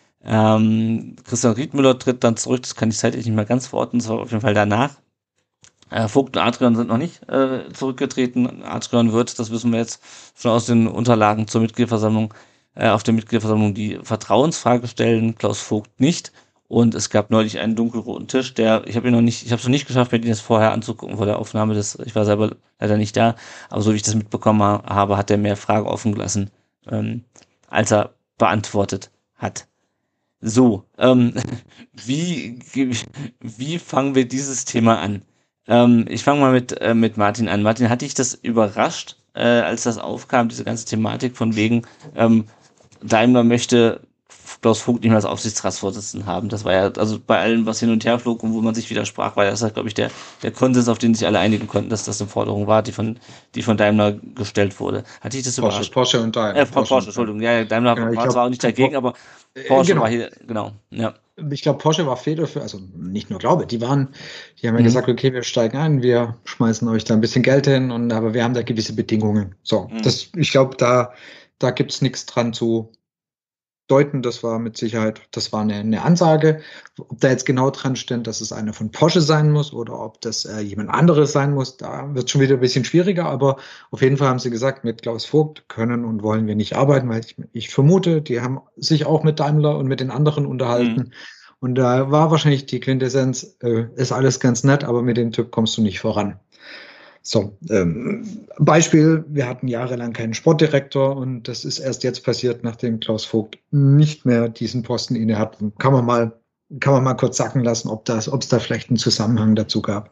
Ähm, Christian Riedmüller tritt dann zurück, das kann ich zeitlich nicht mehr ganz verorten, das war auf jeden Fall danach. Äh, Vogt und Adrian sind noch nicht äh, zurückgetreten. Adrian wird, das wissen wir jetzt schon aus den Unterlagen zur Mitgliederversammlung, äh, auf der Mitgliederversammlung die Vertrauensfrage stellen, Klaus Vogt nicht. Und es gab neulich einen dunkelroten Tisch, der, ich habe ihn noch nicht, ich habe es noch nicht geschafft, mir den jetzt vorher anzugucken vor der Aufnahme des, ich war selber leider nicht da, aber so wie ich das mitbekommen habe, hat er mehr Fragen offen gelassen, ähm, als er beantwortet hat. So, ähm, wie, wie fangen wir dieses Thema an? Ähm, ich fange mal mit, äh, mit Martin an. Martin, hat dich das überrascht, äh, als das aufkam, diese ganze Thematik von wegen, ähm, Daimler möchte Klaus Vogt nicht mehr als Aufsichtsratsvorsitzenden haben? Das war ja, also bei allem, was hin und her flog und wo man sich widersprach, war das, glaube ich, der, der Konsens, auf den sich alle einigen konnten, dass das eine Forderung war, die von, die von Daimler gestellt wurde. Hat dich das Porsche, überrascht? Porsche und Daimler. Äh, Porsche, Porsche Entschuldigung. Ja, Daimler Genau, ich war glaub, zwar auch nicht dagegen, aber Porsche genau. war hier, genau, ja. Ich glaube, Porsche war federführend, also nicht nur glaube, die waren, die haben ja Mhm. gesagt, okay, wir steigen ein, wir schmeißen euch da ein bisschen Geld hin, und aber wir haben da gewisse Bedingungen. So, Mhm. das, ich glaube, da, da gibt's nichts dran zu deuten. Das war mit Sicherheit, das war eine, eine Ansage. Ob da jetzt genau dran steht, dass es einer von Porsche sein muss oder ob das äh, jemand anderes sein muss, da wird schon wieder ein bisschen schwieriger, aber auf jeden Fall haben sie gesagt, mit Klaus Vogt können und wollen wir nicht arbeiten, weil ich, ich vermute, die haben sich auch mit Daimler und mit den anderen unterhalten. Mhm. Und da war wahrscheinlich die Quintessenz, äh, ist alles ganz nett, aber mit dem Typ kommst du nicht voran. So, ähm, Beispiel, wir hatten jahrelang keinen Sportdirektor, und das ist erst jetzt passiert, nachdem Klaus Vogt nicht mehr diesen Posten inne hat. Kann man mal, kann man mal kurz sacken lassen, ob das, ob es da vielleicht einen Zusammenhang dazu gab.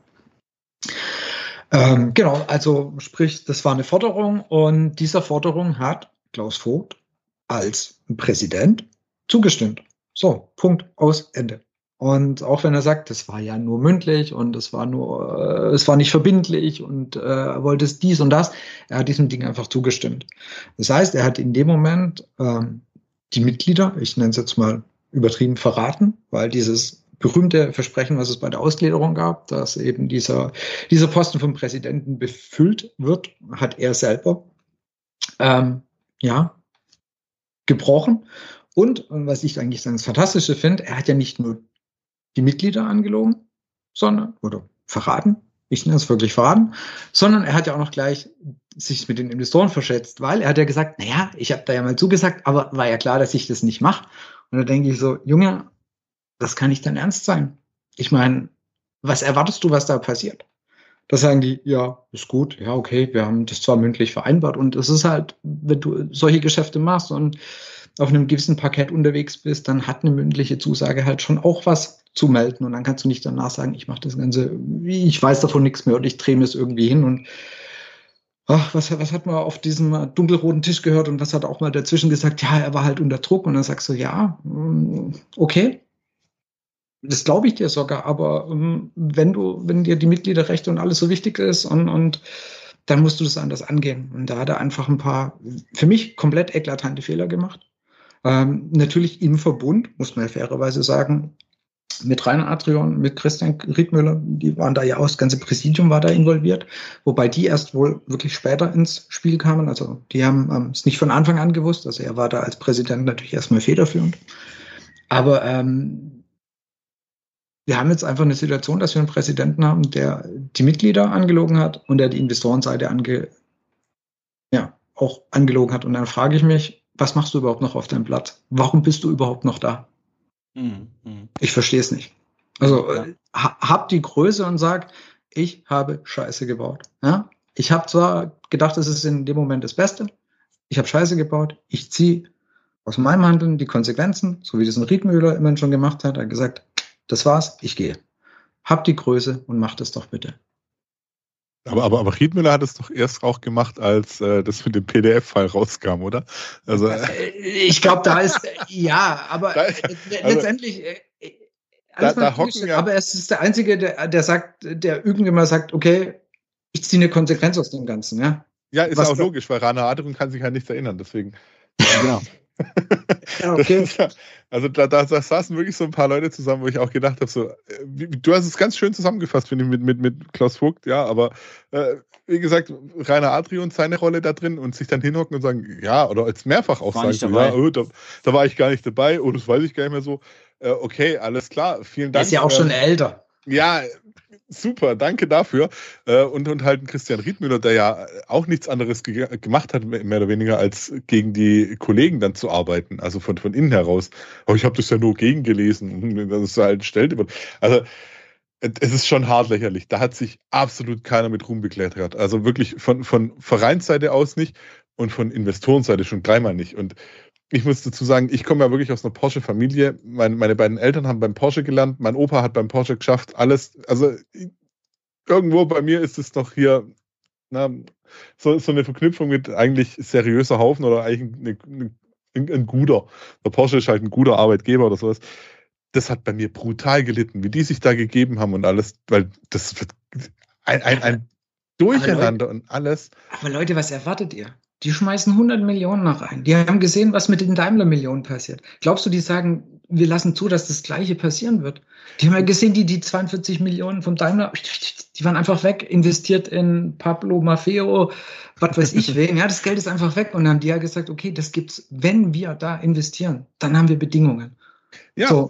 Ähm, genau, also sprich, das war eine Forderung, und dieser Forderung hat Klaus Vogt als Präsident zugestimmt. So, Punkt, aus, Ende. Und auch wenn er sagt, das war ja nur mündlich und es war nur, äh, es war nicht verbindlich und äh, er wollte es dies und das, er hat diesem Ding einfach zugestimmt. Das heißt, er hat in dem Moment ähm, die Mitglieder, ich nenne es jetzt mal übertrieben, verraten, weil dieses berühmte Versprechen, was es bei der Ausgliederung gab, dass eben dieser, dieser Posten vom Präsidenten befüllt wird, hat er selber ähm, ja gebrochen. Und was ich eigentlich das Fantastische finde, er hat ja nicht nur die Mitglieder angelogen, sondern, oder verraten, ich nenne es wirklich verraten, sondern er hat ja auch noch gleich sich mit den Investoren verschätzt, weil er hat ja gesagt, naja, ich habe da ja mal zugesagt, aber war ja klar, dass ich das nicht mache. Und da denke ich so, Junge, das kann nicht dein Ernst sein. Ich meine, was erwartest du, was da passiert? Da sagen die, ja, ist gut, ja, okay, wir haben das zwar mündlich vereinbart, und es ist halt, wenn du solche Geschäfte machst und auf einem gewissen Parkett unterwegs bist, dann hat eine mündliche Zusage halt schon auch was zu melden, und dann kannst du nicht danach sagen, ich mache das Ganze, ich weiß davon nichts mehr und ich drehe mir es irgendwie hin. Und ach, was, was hat man auf diesem dunkelroten Tisch gehört, und was hat auch mal dazwischen gesagt, ja, er war halt unter Druck, und dann sagst du, ja, okay, das glaube ich dir sogar, aber wenn du, wenn dir die Mitgliederrechte und alles so wichtig ist, und, und dann musst du das anders angehen. Und da hat er einfach ein paar, für mich komplett eklatante Fehler gemacht. Ähm, natürlich im Verbund, muss man ja fairerweise sagen, mit Rainer Adrian, mit Christian Riedmüller, die waren da ja auch, das ganze Präsidium war da involviert, wobei die erst wohl wirklich später ins Spiel kamen. Also die haben ähm, es nicht von Anfang an gewusst, also er war da als Präsident natürlich erstmal federführend. Aber ähm, wir haben jetzt einfach eine Situation, dass wir einen Präsidenten haben, der die Mitglieder angelogen hat und der die Investorenseite ange, ja, auch angelogen hat. Und dann frage ich mich, was machst du überhaupt noch auf deinem Platz? Warum bist du überhaupt noch da? Mhm. Mhm. Ich verstehe es nicht. Also Ja. ha, hab die Größe und sag, ich habe Scheiße gebaut. Ja? Ich habe zwar gedacht, es ist in dem Moment das Beste. Ich habe Scheiße gebaut. Ich ziehe aus meinem Handeln die Konsequenzen, so wie das ein Riedmüller immerhin schon gemacht hat. Er hat gesagt, das war's, ich gehe. Hab die Größe und mach das doch bitte. Aber, aber, aber Riedmüller hat es doch erst auch gemacht, als äh, das mit dem P D F-File rauskam, oder? Also, Äh, Ich glaube, da ist, ja, aber Da- äh, also, letztendlich, äh, äh, alles da mal hocken zugestellt, ja- aber es ist der Einzige, der, der sagt, der irgendwie mal sagt, okay, ich ziehe eine Konsequenz aus dem Ganzen, ja. ja, ist was auch da- logisch, weil Rainer Adrian kann sich ja nichts erinnern, deswegen. Genau. Ja, okay. Das ist ja, also da, da, da saßen wirklich so ein paar Leute zusammen, wo ich auch gedacht habe, so, äh, wie, du hast es ganz schön zusammengefasst, finde ich, mit, mit, mit Klaus Vogt, ja, aber äh, wie gesagt, Rainer Adrian, seine Rolle da drin und sich dann hinhocken und sagen, ja, oder als mehrfach auch War sagen, nicht so, dabei. ja, oh, da, da war ich gar nicht dabei, oh, das weiß ich gar nicht mehr so. Äh, okay, alles klar, vielen Der Dank. ist ja auch schon äh, älter. Ja, super, danke dafür. Äh, Und, und halt ein Christian Riedmüller, der ja auch nichts anderes ge gemacht hat, mehr oder weniger, als gegen die Kollegen dann zu arbeiten, also von, von innen heraus. Aber ich habe das ja nur gegengelesen, das ist halt stellt. Also es ist schon hart lächerlich. Da hat sich absolut keiner mit Ruhm bekleckert. Also wirklich von, von Vereinsseite aus nicht und von Investorenseite schon dreimal nicht. Und ich muss dazu sagen, ich komme ja wirklich aus einer Porsche-Familie. Mein, meine beiden Eltern haben beim Porsche gelernt, mein Opa hat beim Porsche geschafft, alles, also irgendwo bei mir ist es noch hier, na, so, so eine Verknüpfung mit eigentlich seriöser Haufen oder eigentlich eine, eine, ein guter. Der Porsche ist halt ein guter Arbeitgeber oder sowas. Das hat bei mir brutal gelitten, wie die sich da gegeben haben und alles, weil das wird ein, ein, ein Durcheinander Leute, und alles. Aber Leute, was erwartet ihr? Die schmeißen hundert Millionen nach ein. Die haben gesehen, was mit den Daimler-Millionen passiert. Glaubst du, die sagen, wir lassen zu, dass das Gleiche passieren wird? Die haben ja gesehen, die, die zweiundvierzig Millionen vom Daimler, die waren einfach weg, investiert in Pablo Maffeo, was weiß ich wen. Ja, das Geld ist einfach weg. Und dann haben die ja gesagt, okay, das gibt's, wenn wir da investieren, dann haben wir Bedingungen. Ja. So.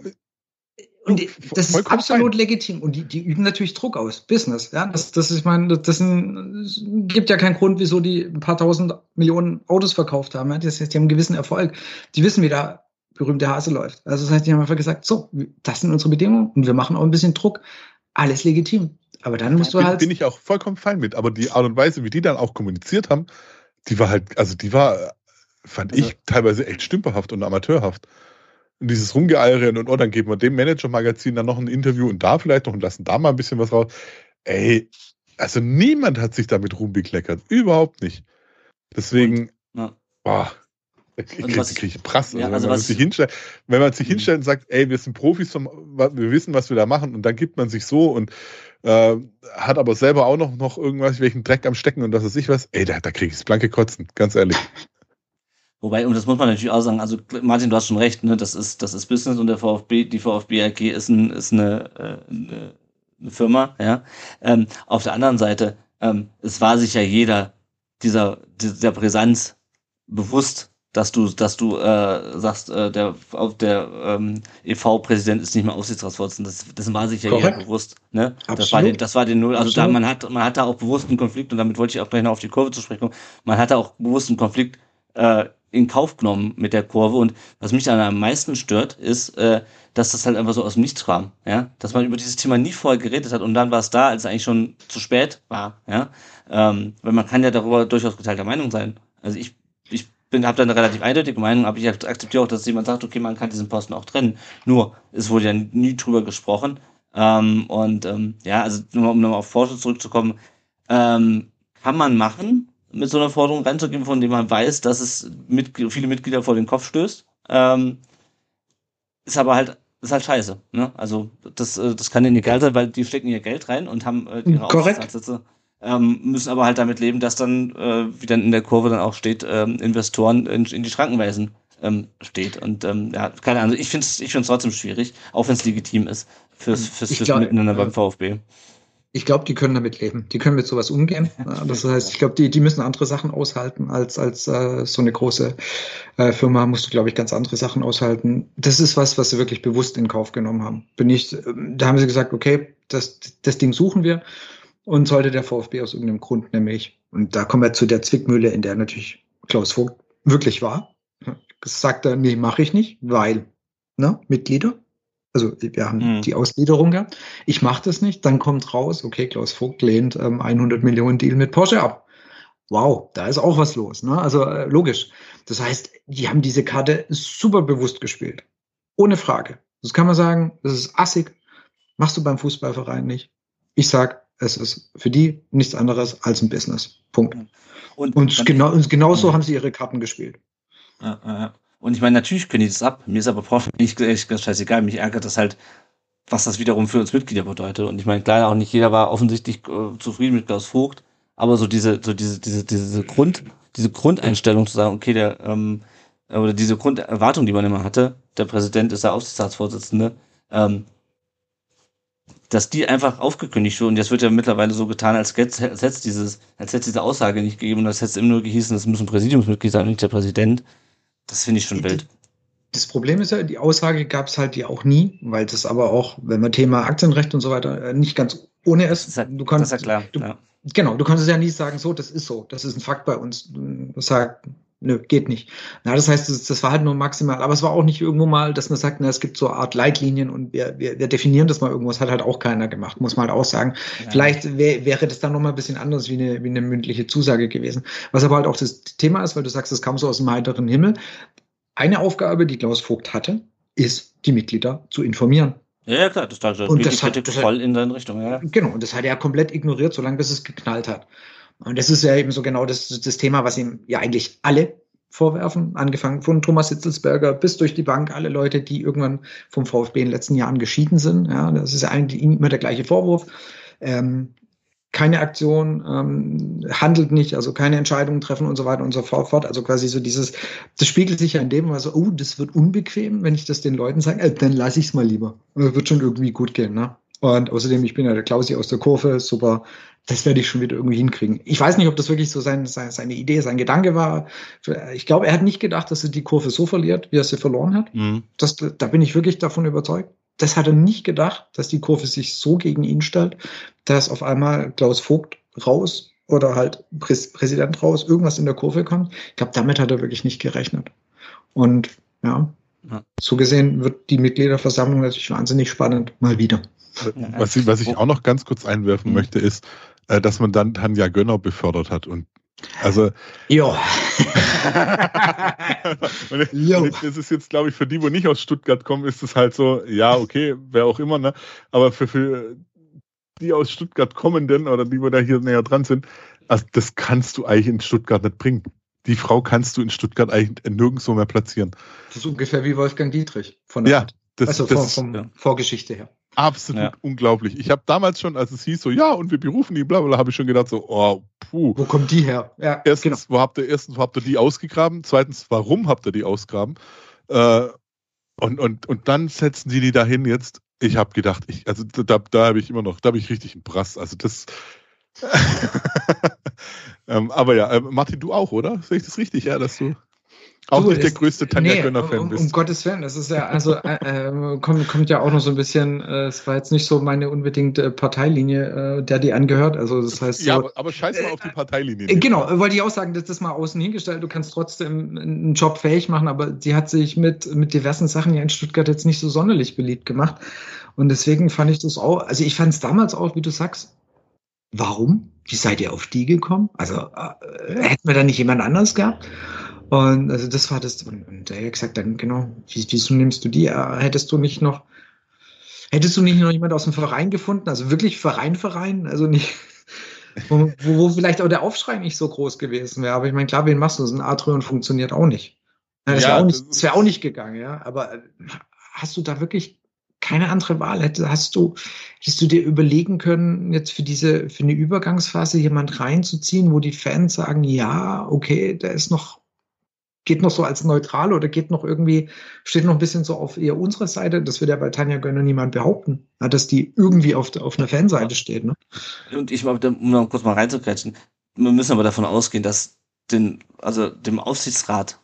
Und das ist absolut fein. legitim. Und die, die üben natürlich Druck aus. Business. Ja, das, das ist, ich meine, das ein, das gibt ja keinen Grund, wieso die ein paar tausend Millionen Autos verkauft haben. Ja, das heißt, die haben einen gewissen Erfolg. Die wissen, wie der berühmte Hase läuft. Also das heißt, die haben einfach gesagt, so, das sind unsere Bedingungen und wir machen auch ein bisschen Druck. Alles legitim. Aber dann musst du bin, halt. Bin ich auch vollkommen fein mit. Aber die Art und Weise, wie die dann auch kommuniziert haben, die war halt, also die war, fand also, ich teilweise echt stümperhaft und amateurhaft. Und dieses Rumgeeiere und oh, dann geben wir dem Manager-Magazin dann noch ein Interview und da vielleicht noch und lassen da mal ein bisschen was raus. Ey, also niemand hat sich damit rumbekleckert. Überhaupt nicht. Deswegen, und, ja. boah, kriege krieg ich Prass. Also, ja, wenn, also man was, sich hinstellt, wenn man sich mhm. hinstellt und sagt, ey, wir sind Profis, vom, wir wissen, was wir da machen und dann gibt man sich so und äh, hat aber selber auch noch, noch irgendwas, welchen Dreck am Stecken und das ist ich was, ey, da, da kriege ich das blanke Kotzen, ganz ehrlich. Wobei, und das muss man natürlich auch sagen, also Martin, du hast schon recht, ne, das ist, das ist Business und der VfB, die VfB A G ist, ein, ist eine, äh, eine, eine Firma, ja. Ähm, auf der anderen Seite, ähm, es war sich ja jeder dieser, dieser Brisanz bewusst, dass du, dass du äh, sagst, äh, der, der ähm, E V-Präsident ist nicht mehr Aufsichtsratsvorsitzender. Das, das war sich ja Correct. jeder bewusst, ne? Absolut. Das war den, das war den Null. Also Absolut. da, man hat, man hat da auch bewusst einen Konflikt und damit wollte ich auch gleich noch auf die Kurve zu sprechen kommen. Man hat da auch bewusst einen Konflikt äh, in Kauf genommen mit der Kurve und was mich dann am meisten stört, ist, äh, dass das halt einfach so aus dem Nichts kam, ja, dass man über dieses Thema nie vorher geredet hat und dann war es da, als es eigentlich schon zu spät war, ja, ähm, weil man kann ja darüber durchaus geteilter Meinung sein. Also ich, ich bin, habe da eine relativ eindeutige Meinung, aber ich akzeptiere auch, dass jemand sagt, okay, man kann diesen Posten auch trennen. Nur es wurde ja nie drüber gesprochen ähm, und ähm, ja, also nur um nochmal auf Porsche zurückzukommen, ähm, kann man machen, mit so einer Forderung reinzugehen, von dem man weiß, dass es mit, viele Mitglieder vor den Kopf stößt. Ähm, ist aber halt, ist halt scheiße. Ne? Also das, das kann denen egal sein, weil die stecken ihr Geld rein und haben äh, ihre Aufsichtsratssitze, ähm, müssen aber halt damit leben, dass dann, äh, wie dann in der Kurve dann auch steht, ähm, Investoren in, in die Schranken weisen ähm, steht. Und ähm, ja, keine Ahnung, ich finde es ich find's trotzdem schwierig, auch wenn es legitim ist, fürs, fürs, fürs glaub, Miteinander äh, beim VfB. Ich glaube, die können damit leben. Die können mit sowas umgehen. Das heißt, ich glaube, die, die müssen andere Sachen aushalten als, als äh, so eine große äh, Firma. Musst du, glaube ich, ganz andere Sachen aushalten. Das ist was, was sie wirklich bewusst in Kauf genommen haben. Bin ich, da haben sie gesagt, okay, das, das Ding suchen wir. Und sollte der VfB aus irgendeinem Grund, nämlich, und da kommen wir zu der Zwickmühle, in der natürlich Klaus Vogt wirklich war, sagt er, nee, mache ich nicht, weil, ne, Mitglieder. Also wir haben hm. die Ausgliederung gehabt. Ich mache das nicht. Dann kommt raus, okay, Klaus Vogt lehnt ähm, hundert Millionen Deal mit Porsche ab. Wow, da ist auch was los. Ne? Also äh, logisch. Das heißt, die haben diese Karte super bewusst gespielt. Ohne Frage. Das kann man sagen, das ist assig. Machst du beim Fußballverein nicht. Ich sag, es ist für die nichts anderes als ein Business. Punkt. Und, und, genau, und genauso ja. haben sie ihre Karten gespielt. Ja, ja. Und ich meine, natürlich können die das ab. Mir ist aber Porsche nicht echt ganz scheißegal. Mich ärgert das halt, was das wiederum für uns Mitglieder bedeutet. Und ich meine, klar, auch nicht jeder war offensichtlich äh, zufrieden mit Klaus Vogt. Aber so diese, so diese, diese, diese Grund, diese Grundeinstellung zu sagen, okay, der, ähm, oder diese Grunderwartung, die man immer hatte, der Präsident ist der Aufsichtsratsvorsitzende, ähm, dass die einfach aufgekündigt wurde. Und jetzt wird ja mittlerweile so getan, als hätte es dieses, als hätte es diese Aussage nicht gegeben und als hätte es immer nur gehießen, es muss ein Präsidiumsmitglied sein und nicht der Präsident. Das finde ich schon wild. Das Problem ist ja, die Aussage gab es halt ja auch nie, weil das aber auch, wenn man Thema Aktienrecht und so weiter, nicht ganz ohne ist. Das ist, halt, du kannst, das ist ja klar. Du, ja. Genau, du kannst es ja nie sagen, so, das ist so, das ist ein Fakt bei uns. Du sagst, nö, geht nicht. Na, das heißt, das, das war halt nur maximal, aber es war auch nicht irgendwo mal, dass man sagt, na, es gibt so eine Art Leitlinien und wir, wir, wir definieren das mal irgendwo. Das hat halt auch keiner gemacht, muss man halt auch sagen. Ja. Vielleicht wär, wäre das dann nochmal ein bisschen anders wie eine, wie eine mündliche Zusage gewesen. Was aber halt auch das Thema ist, weil du sagst, das kam so aus dem heiteren Himmel. eine Aufgabe, die Klaus Vogt hatte, ist, die Mitglieder zu informieren. Ja, ja klar, das also und geht das die hat, Kritik das voll hat, in deine Richtung. Ja. Genau, und das hat er komplett ignoriert, solange bis es geknallt hat. Und das ist ja eben so genau das, das Thema, was ihm ja eigentlich alle vorwerfen, angefangen von Thomas Hitzelsberger bis durch die Bank, alle Leute, die irgendwann vom VfB in den letzten Jahren geschieden sind. Ja, das ist ja eigentlich immer der gleiche Vorwurf. Ähm, keine Aktion, ähm, handelt nicht, also keine Entscheidungen treffen und so weiter und so fort. Also quasi so dieses, das spiegelt sich ja in dem, also, oh, das wird unbequem, wenn ich das den Leuten sage, äh, dann lasse ich es mal lieber. Das wird schon irgendwie gut gehen, ne? Und außerdem, ich bin ja der Klausi aus der Kurve, super, das werde ich schon wieder irgendwie hinkriegen. Ich weiß nicht, ob das wirklich so sein, sein, seine Idee, sein Gedanke war. Ich glaube, er hat nicht gedacht, dass er die Kurve so verliert, wie er sie verloren hat. Mhm. Das, da bin ich wirklich davon überzeugt. Das hat er nicht gedacht, dass die Kurve sich so gegen ihn stellt, dass auf einmal Klaus Vogt raus oder halt Präs- Präsident raus, irgendwas in der Kurve kommt. Ich glaube, damit hat er wirklich nicht gerechnet. Und ja, ja. so gesehen wird die Mitgliederversammlung natürlich wahnsinnig spannend, mal wieder. Was ich, was ich auch noch ganz kurz einwerfen mhm. möchte, ist, äh, dass man dann Tanja Gönner befördert hat. Und also. Ja. Das ist jetzt, glaube ich, für die, wo nicht aus Stuttgart kommen, ist es halt so, ja, okay, wer auch immer, ne? Aber für, für die aus Stuttgart kommenden oder die, wo da hier näher dran sind, also das kannst du eigentlich in Stuttgart nicht bringen. Die Frau kannst du in Stuttgart eigentlich nirgendwo mehr platzieren. Das ist ungefähr wie Wolfgang Dietrich von der ja, Art. Das, also das, vom, vom ja. Vorgeschichte her. Absolut ja. unglaublich. Ich habe damals schon, als es hieß so, ja, und wir berufen die, bla bla, habe ich schon gedacht so, oh, puh. Wo kommt die her? Ja, erstens, genau. wo habt ihr, erstens, wo habt ihr die ausgegraben? Zweitens, warum habt ihr die ausgegraben? Äh, und, und, und dann setzen die die dahin jetzt. Ich habe gedacht, ich, also da, da habe ich immer noch, da habe ich richtig einen Brass. Also das. ähm, aber ja, äh, Martin, du auch, oder? Sehe ich das richtig, ja, dass du auch du, nicht der größte Tanja nee, Gönner-Fan um, bist. Um Gottes Willen, das ist ja, also äh, äh, kommt, kommt ja auch noch so ein bisschen, äh, es war jetzt nicht so meine unbedingte Parteilinie, äh, der die angehört. Also das heißt so, ja, aber, aber scheiß mal auf die Parteilinie. Äh, genau, wollte ich auch sagen, dass das mal außen hingestellt, du kannst trotzdem einen Job fähig machen, aber sie hat sich mit, mit diversen Sachen ja in Stuttgart jetzt nicht so sonderlich beliebt gemacht. Und deswegen fand ich das auch, also ich fand es damals auch, wie du sagst, warum? Wie seid ihr auf die gekommen? Also äh, hätten wir da nicht jemand anders gehabt? Und also das war das, und, und er hat gesagt, dann genau, wieso nimmst du die? Hättest du nicht noch, hättest du nicht noch jemand aus dem Verein gefunden? Also wirklich Verein, Verein, also nicht, wo, wo vielleicht auch der Aufschrei nicht so groß gewesen wäre. Aber ich meine, klar, wen machst du? So ein Adrian funktioniert auch nicht. Ja, das ja, wäre auch nicht, das wäre auch nicht gegangen, ja. Aber hast du da wirklich keine andere Wahl? Hast du, hättest du dir überlegen können, jetzt für diese, für eine Übergangsphase jemand reinzuziehen, wo die Fans sagen, ja, okay, der ist noch, geht noch so als neutral oder geht noch irgendwie, steht noch ein bisschen so auf eher unserer Seite. Das wird ja bei Tanja Gönner niemand behaupten, dass die irgendwie auf, auf einer Fanseite steht. Ne? Und ich, um noch kurz mal reinzugrätschen, wir müssen aber davon ausgehen, dass den, also dem Aufsichtsrat,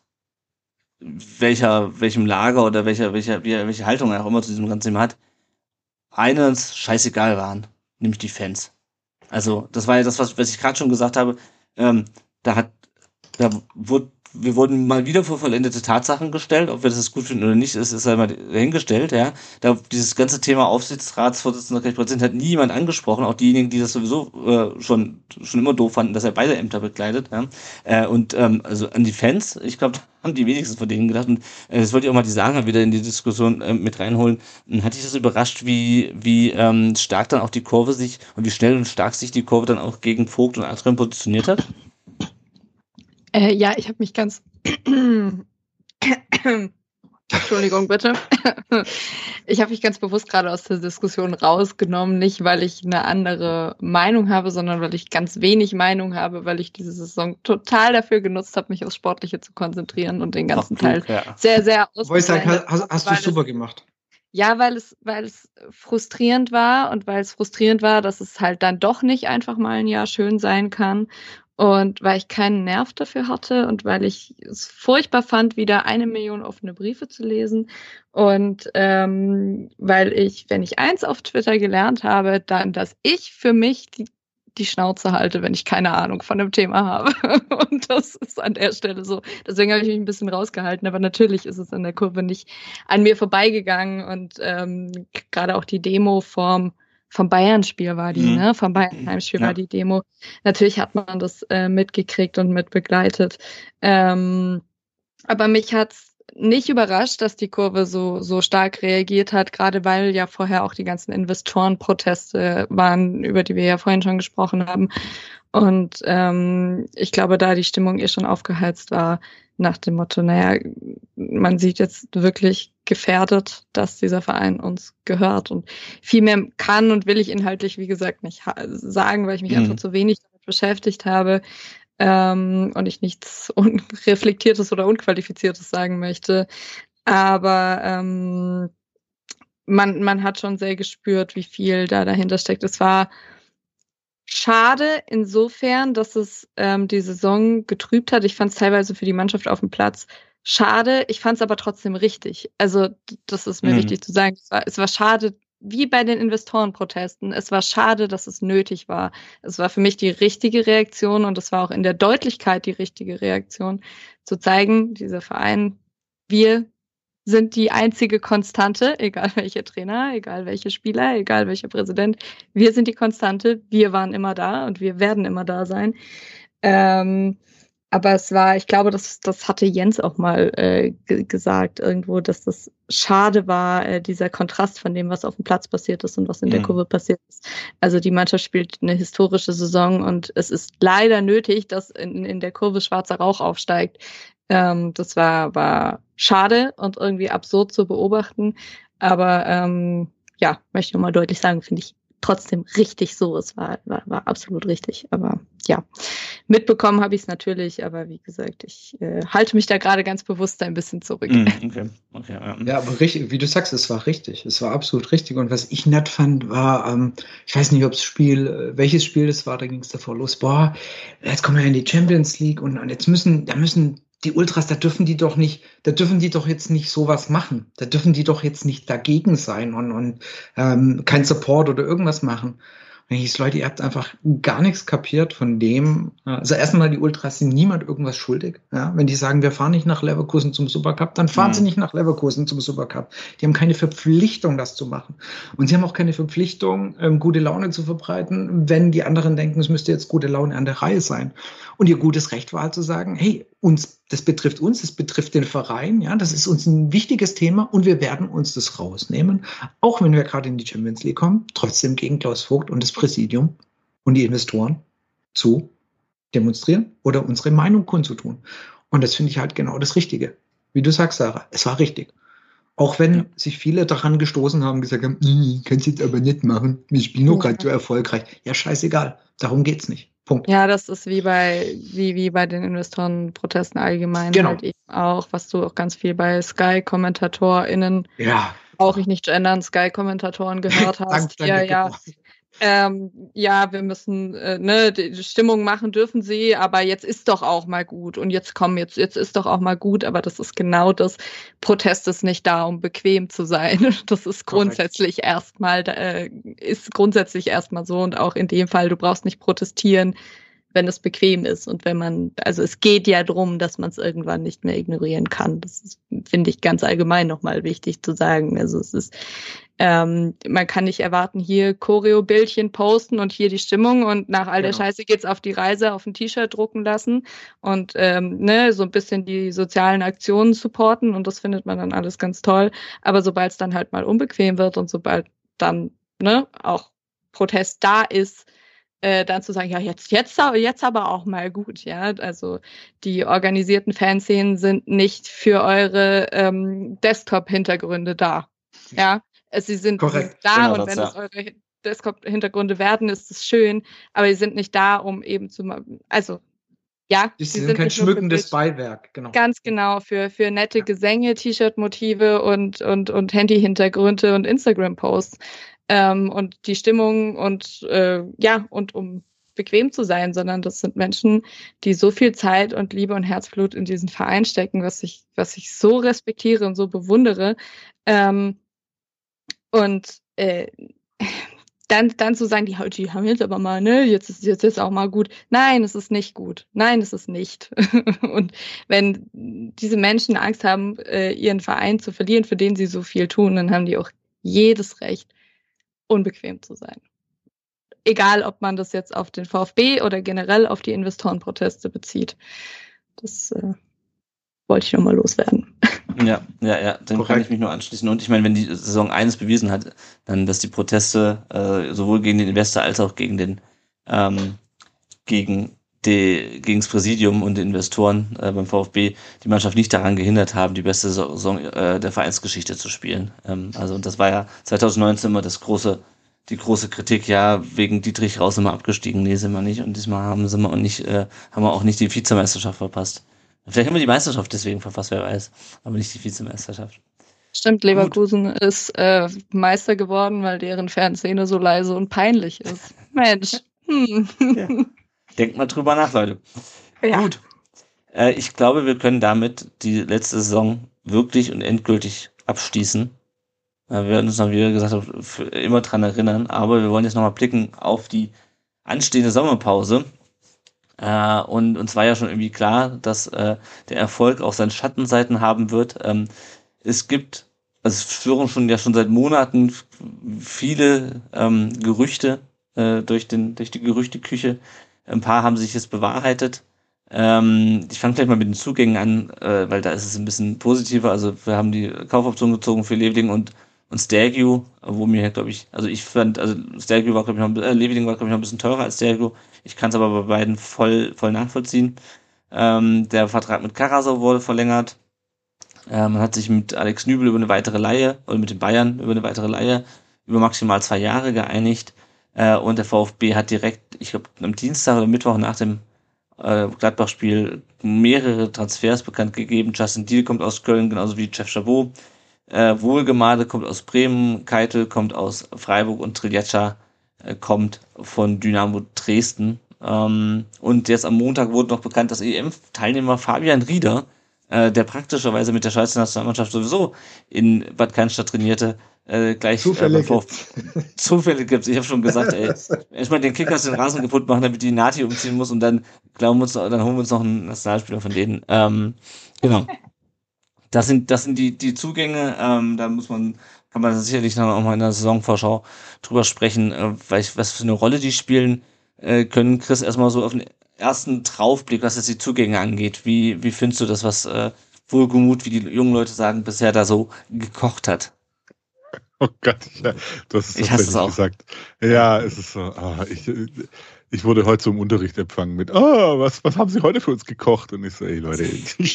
welcher, welchem Lager oder welcher, welcher, welche Haltung er auch immer zu diesem ganzen Thema hat, eines scheißegal waren, nämlich die Fans. Also, das war ja das, was, was ich gerade schon gesagt habe, ähm, da hat, da wurde wir wurden mal wieder vor vollendete Tatsachen gestellt, ob wir das gut finden oder nicht, ist, ist einmal dahingestellt, ja. Da dieses ganze Thema Aufsichtsratsvorsitzender Präsident hat nie jemand angesprochen, auch diejenigen, die das sowieso äh, schon schon immer doof fanden, dass er beide Ämter bekleidet, ja. Äh, und ähm, also an die Fans, ich glaube, haben die wenigsten von denen gedacht. Und äh, das wollte ich auch mal die Sachen wieder in die Diskussion äh, mit reinholen. Und hat dich das überrascht, wie wie ähm, stark dann auch die Kurve sich und wie schnell und stark sich die Kurve dann auch gegen Vogt und Adrian positioniert hat? Äh, ja, ich habe mich ganz Entschuldigung, bitte. Ich habe mich ganz bewusst gerade aus der Diskussion rausgenommen, nicht weil ich eine andere Meinung habe, sondern weil ich ganz wenig Meinung habe, weil ich diese Saison total dafür genutzt habe, mich aufs Sportliche zu konzentrieren und den ganzen Ach, Teil ja. sehr, sehr auszuprobieren. Hast, hast, hast du super gemacht. Ja, weil es, weil es frustrierend war und weil es frustrierend war, dass es halt dann doch nicht einfach mal ein Jahr schön sein kann. Und weil ich keinen Nerv dafür hatte und weil ich es furchtbar fand, wieder eine Million offene Briefe zu lesen. Und ähm, weil ich, wenn ich eins auf Twitter gelernt habe, dann, dass ich für mich die, die Schnauze halte, wenn ich keine Ahnung von dem Thema habe. Und das ist an der Stelle so. Deswegen habe ich mich ein bisschen rausgehalten. Aber natürlich ist es an der Kurve nicht an mir vorbeigegangen. Und ähm, gerade auch die Demo vom Vom Bayern-Spiel war die, mhm. ne? Vom Bayern-Heimspiel ja. war die Demo. Natürlich hat man das äh, mitgekriegt und mitbegleitet. Ähm, aber mich hat's nicht überrascht, dass die Kurve so, so stark reagiert hat, gerade weil ja vorher auch die ganzen Investorenproteste waren, über die wir ja vorhin schon gesprochen haben. Und ähm, ich glaube, da die Stimmung eh schon aufgeheizt war, nach dem Motto, naja, man sieht jetzt wirklich gefährdet, dass dieser Verein uns gehört. Und viel mehr kann und will ich inhaltlich, wie gesagt, nicht ha- sagen, weil ich mich mhm. einfach zu wenig damit beschäftigt habe. Ähm, und ich nichts Unreflektiertes oder Unqualifiziertes sagen möchte. Aber ähm, man, man hat schon sehr gespürt, wie viel da dahinter steckt. Es war schade insofern, dass es ähm, die Saison getrübt hat. Ich fand es teilweise für die Mannschaft auf dem Platz schade. Ich fand es aber trotzdem richtig. Also das ist mir mhm. wichtig zu sagen. Es war, es war schade, wie bei den Investorenprotesten. Es war schade, dass es nötig war. Es war für mich die richtige Reaktion und es war auch in der Deutlichkeit die richtige Reaktion, zu zeigen, dieser Verein, wir sind die einzige Konstante, egal welcher Trainer, egal welcher Spieler, egal welcher Präsident. Wir sind die Konstante, wir waren immer da und wir werden immer da sein. Ähm, aber es war, ich glaube, das, das hatte Jens auch mal äh, g- gesagt irgendwo, dass das schade war, äh, dieser Kontrast von dem, was auf dem Platz passiert ist und was in der mhm. Kurve passiert ist. Also die Mannschaft spielt eine historische Saison und es ist leider nötig, dass in, in der Kurve schwarzer Rauch aufsteigt. Ähm, das war, war schade und irgendwie absurd zu beobachten. Aber ähm, ja, möchte ich nochmal deutlich sagen, finde ich trotzdem richtig so. Es war, war, war absolut richtig. Aber ja, mitbekommen habe ich es natürlich. Aber wie gesagt, ich äh, halte mich da gerade ganz bewusst ein bisschen zurück. Mm, okay. Okay, ja. ja, aber richtig, wie du sagst, es war richtig. Es war absolut richtig. Und was ich nett fand, war, ähm, ich weiß nicht, ob das Spiel, welches Spiel das war, da ging es davor los. Boah, jetzt kommen wir in die Champions League und, und jetzt müssen, da müssen die Ultras, da dürfen die doch nicht, da dürfen die doch jetzt nicht sowas machen. Da dürfen die doch jetzt nicht dagegen sein und, und ähm, kein Support oder irgendwas machen. Und ich sage, Leute, ihr habt einfach gar nichts kapiert von dem. Also erstmal, die Ultras sind niemand irgendwas schuldig. Ja? Wenn die sagen, wir fahren nicht nach Leverkusen zum Supercup, dann fahren mhm. sie nicht nach Leverkusen zum Supercup. Die haben keine Verpflichtung, das zu machen. Und sie haben auch keine Verpflichtung, ähm, gute Laune zu verbreiten, wenn die anderen denken, es müsste jetzt gute Laune an der Reihe sein. Und ihr gutes Recht war halt zu sagen, hey, uns, das betrifft uns, das betrifft den Verein, ja, das ist uns ein wichtiges Thema und wir werden uns das rausnehmen, auch wenn wir gerade in die Champions League kommen, trotzdem gegen Klaus Vogt und das Präsidium und die Investoren zu demonstrieren oder unsere Meinung kundzutun. Und das finde ich halt genau das Richtige. Wie du sagst, Sarah, es war richtig. Auch wenn ja. sich viele daran gestoßen haben, gesagt haben, nee, kannst jetzt aber nicht machen, wir spielen nur gerade so erfolgreich. Ja, scheißegal, darum geht's nicht. Punkt. Ja, das ist wie bei wie wie bei den Investorenprotesten allgemein genau. halt eben auch, was du auch ganz viel bei Sky-KommentatorInnen, ja. auch ich nicht gendern, Sky-Kommentatoren gehört hast. Dank, ja, danke, ja. Ähm, ja, wir müssen äh, ne, die Stimmung machen dürfen sie, aber jetzt ist doch auch mal gut und jetzt komm, jetzt jetzt ist doch auch mal gut, aber das ist genau das. Protest ist nicht da, um bequem zu sein. Das ist grundsätzlich erstmal äh, ist grundsätzlich erstmal so und auch in dem Fall, du brauchst nicht protestieren, wenn es bequem ist und wenn man, also es geht ja drum, dass man es irgendwann nicht mehr ignorieren kann. Das ist, finde ich, ganz allgemein nochmal wichtig zu sagen. Also es ist, ähm, man kann nicht erwarten, hier Choreo-Bildchen posten und hier die Stimmung und nach all der genau. Scheiße geht's auf die Reise, auf ein T-Shirt drucken lassen und ähm, ne, so ein bisschen die sozialen Aktionen supporten und das findet man dann alles ganz toll. Aber sobald es dann halt mal unbequem wird und sobald dann ne auch Protest da ist, Äh, dann zu sagen, ja, jetzt, jetzt, jetzt aber auch mal gut, ja. Also die organisierten Fanszenen sind nicht für eure ähm, Desktop-Hintergründe da. Ja, sie sind, sind da genau, und wenn es ja. eure Desktop-Hintergründe werden, ist es schön, aber sie sind nicht da, um eben zu, also ja, sie sind, sind kein schmückendes Beiwerk, genau. Ganz genau, für, für nette ja. Gesänge, T-Shirt-Motive und, und, und Handy-Hintergründe und Instagram-Posts. Ähm, und die Stimmung und äh, ja, und um bequem zu sein, sondern das sind Menschen, die so viel Zeit und Liebe und Herzblut in diesen Verein stecken, was ich, was ich so respektiere und so bewundere. Ähm, und äh, dann, dann zu sagen, die, die haben jetzt aber mal, ne, jetzt ist jetzt ist auch mal gut. Nein, es ist nicht gut. Nein, es ist nicht. Und wenn diese Menschen Angst haben, äh, ihren Verein zu verlieren, für den sie so viel tun, dann haben die auch jedes Recht, unbequem zu sein. Egal, ob man das jetzt auf den VfB oder generell auf die Investorenproteste bezieht. Das äh, wollte ich nochmal loswerden. Ja, ja, ja, dem Korrekt. kann ich mich nur anschließen. Und ich meine, wenn die Saison eines bewiesen hat, dann, dass die Proteste äh, sowohl gegen den Investor als auch gegen den ähm, gegen die, gegen das Präsidium und die Investoren äh, beim VfB die Mannschaft nicht daran gehindert haben, die beste Saison äh, der Vereinsgeschichte zu spielen. Ähm, also und das war ja zwanzig neunzehn immer das große, die große Kritik, ja, wegen Dietrich Raus sind wir abgestiegen, nee, sind wir nicht. Und diesmal haben sie auch nicht, äh, haben wir auch nicht die Vizemeisterschaft verpasst. Vielleicht haben wir die Meisterschaft deswegen verpasst, wer weiß, aber nicht die Vizemeisterschaft. Stimmt, Leverkusen Gut. ist äh, Meister geworden, weil deren Fanszene so leise und peinlich ist. Mensch. Hm. Ja. Denkt mal drüber nach, Leute. Ja. Gut. Äh, ich glaube, wir können damit die letzte Saison wirklich und endgültig abschließen. Äh, wir werden uns noch, wie gesagt, für immer dran erinnern, aber wir wollen jetzt nochmal blicken auf die anstehende Sommerpause. Äh, und uns war ja schon irgendwie klar, dass äh, der Erfolg auch seine Schattenseiten haben wird. Ähm, es gibt, also es führen schon ja schon seit Monaten viele ähm, Gerüchte äh, durch den durch die Gerüchteküche. Ein paar haben sich jetzt bewahrheitet. Ähm, ich fange gleich mal mit den Zugängen an, äh, weil da ist es ein bisschen positiver. Also wir haben die Kaufoption gezogen für Leveling und und Stergiou, wo mir, glaube ich, also ich fand, also Stergiou war, glaube ich, noch, äh, Leveling war, glaube ich, noch ein bisschen teurer als Stergiou. Ich kann es aber bei beiden voll voll nachvollziehen. Ähm, der Vertrag mit Karasor wurde verlängert. Äh, man hat sich mit Alex Nübel über eine weitere Leihe, oder mit den Bayern über eine weitere Leihe, über maximal zwei Jahre geeinigt. Äh, und der VfB hat direkt, ich glaube, am Dienstag oder Mittwoch nach dem äh, Gladbach-Spiel mehrere Transfers bekannt gegeben. Justin Deal kommt aus Köln, genauso wie Jeff Chabot. Äh, Wohlgemade kommt aus Bremen, Keitel kommt aus Freiburg und Triljatscha äh, kommt von Dynamo Dresden. Ähm, und jetzt am Montag wurde noch bekannt, dass E M-Teilnehmer Fabian Rieder, äh, der praktischerweise mit der Schweizer Nationalmannschaft sowieso in Bad Cannstatt trainierte, äh, gleich Zufälle äh, gibt's. Zufälle gibt's. Ich habe schon gesagt, ey, erstmal den Kickers den Rasen kaputt machen, damit die Nati umziehen muss und dann glauben wir uns, dann holen wir uns noch einen Nationalspieler von denen. Ähm, genau. Das sind, das sind die, die Zugänge, ähm, da muss man, kann man sicherlich noch mal in der Saisonvorschau drüber sprechen, äh, weil ich, was für eine Rolle die spielen äh, können. Chris, erstmal so auf den ersten Draufblick, was jetzt die Zugänge angeht. Wie, wie findest du das, was äh, Wohlgemut, wie die jungen Leute sagen, bisher da so gekocht hat? Oh Gott, ja, das ist ich hasse es auch. gesagt. Ja, es ist so, ah, ich, ich wurde heute so im Unterricht empfangen mit, oh, was, was haben Sie heute für uns gekocht? Und ich so, ey Leute,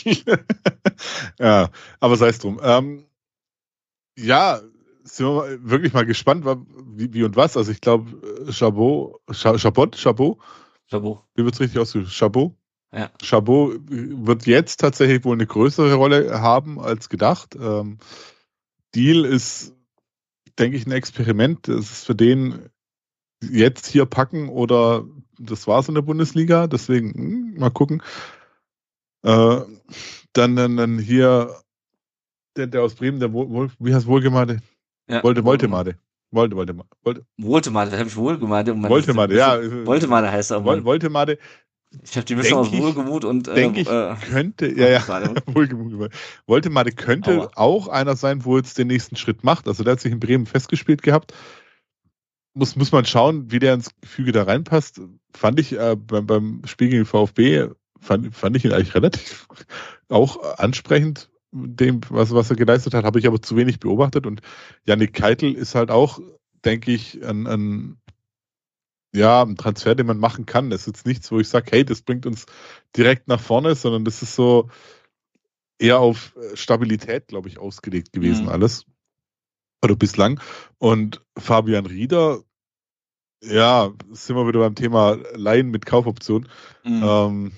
ja, aber sei es drum. Ähm, ja, sind wir mal, wirklich mal gespannt, wie, wie und was. Also ich glaube, Chabot, Chabot, Chabot, Chabot. Wie wird es richtig ausgesprochen? Chabot? Ja. Chabot wird jetzt tatsächlich wohl eine größere Rolle haben als gedacht. Ähm, Deal ist, denke ich, ein Experiment. Das ist für den jetzt hier packen oder das war's in der Bundesliga. Deswegen mh, mal gucken. Äh, dann, dann, dann hier der, der aus Bremen, der Wohl, wie heißt Wohlgemade? Ja. Wollte, Woltemade. Wollte, Woltemade. Wollte, Woltemade, da habe ich Wohlgemade. Woltemade, ja. Woltemade heißt er. Wol, Woltemade. Ich habe die Mischung aus Wohlgemut und äh, denke ich, äh, könnte, ja, ja, Wohlgemut. Woltemade könnte Aua. auch einer sein, wo jetzt den nächsten Schritt macht. Also der hat sich in Bremen festgespielt gehabt. Muss, muss man schauen, wie der ins Gefüge da reinpasst. Fand ich äh, beim, beim Spiel gegen VfB, fand, fand ich ihn eigentlich relativ auch ansprechend, dem, was, was er geleistet hat, habe ich aber zu wenig beobachtet. Und Yannick Keitel ist halt auch, denke ich, ein, ein ja, ein Transfer, den man machen kann. Das ist jetzt nichts, wo ich sage, hey, das bringt uns direkt nach vorne, sondern das ist so eher auf Stabilität, glaube ich, ausgelegt gewesen mhm. alles. Oder bislang. Und Fabian Rieder, ja, sind wir wieder beim Thema Leihen mit Kaufoption. Mhm. Ähm,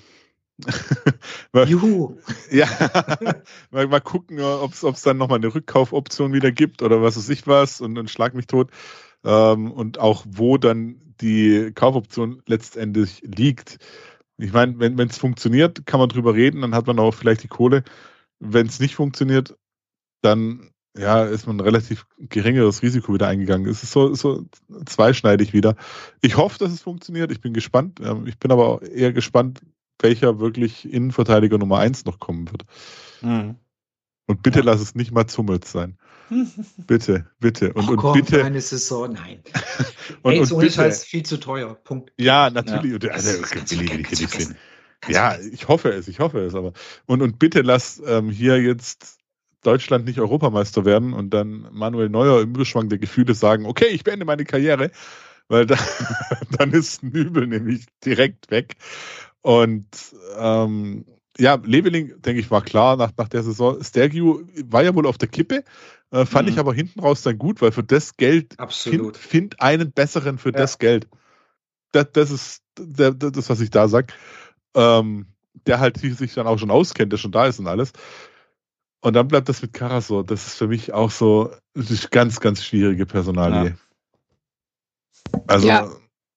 Juhu! Ja, mal, mal gucken, ob es dann nochmal eine Rückkaufoption wieder gibt oder was weiß ich was und dann schlag mich tot. Ähm, und auch wo dann die Kaufoption letztendlich liegt. Ich meine, wenn es funktioniert, kann man drüber reden, dann hat man auch vielleicht die Kohle. Wenn es nicht funktioniert, dann ja, ist man ein relativ geringeres Risiko wieder eingegangen. Es ist so, so zweischneidig wieder. Ich hoffe, dass es funktioniert. Ich bin gespannt. Ich bin aber auch eher gespannt, welcher wirklich Innenverteidiger Nummer eins noch kommen wird. Mhm. Und bitte ja. lass es nicht mal Zummels sein. Bitte, bitte. Und, oh und Gott, bitte. Eine Saison, nein. und, Ey, und so bitte, ist halt viel zu teuer. Punkt. Ja, natürlich. Ja. Also, das will ich nicht sehen. Ja, ich hoffe es, ich hoffe es, aber. Und, und bitte lass ähm, hier jetzt Deutschland nicht Europameister werden und dann Manuel Neuer im Überschwang der Gefühle sagen, okay, ich beende meine Karriere, weil da, dann ist Nübel nämlich direkt weg. Und ähm, ja, Leveling, denke ich, war klar nach, nach der Saison. Stergiou war ja wohl auf der Kippe, äh, fand mhm. ich aber hinten raus dann gut, weil für das Geld find, find einen besseren für ja. das Geld. Das, das ist der, das, was ich da sag. Ähm, der halt sich dann auch schon auskennt, der schon da ist und alles. Und dann bleibt das mit Karasor. Das ist für mich auch so eine ganz, ganz schwierige Personalie. Ja. Also. Ja.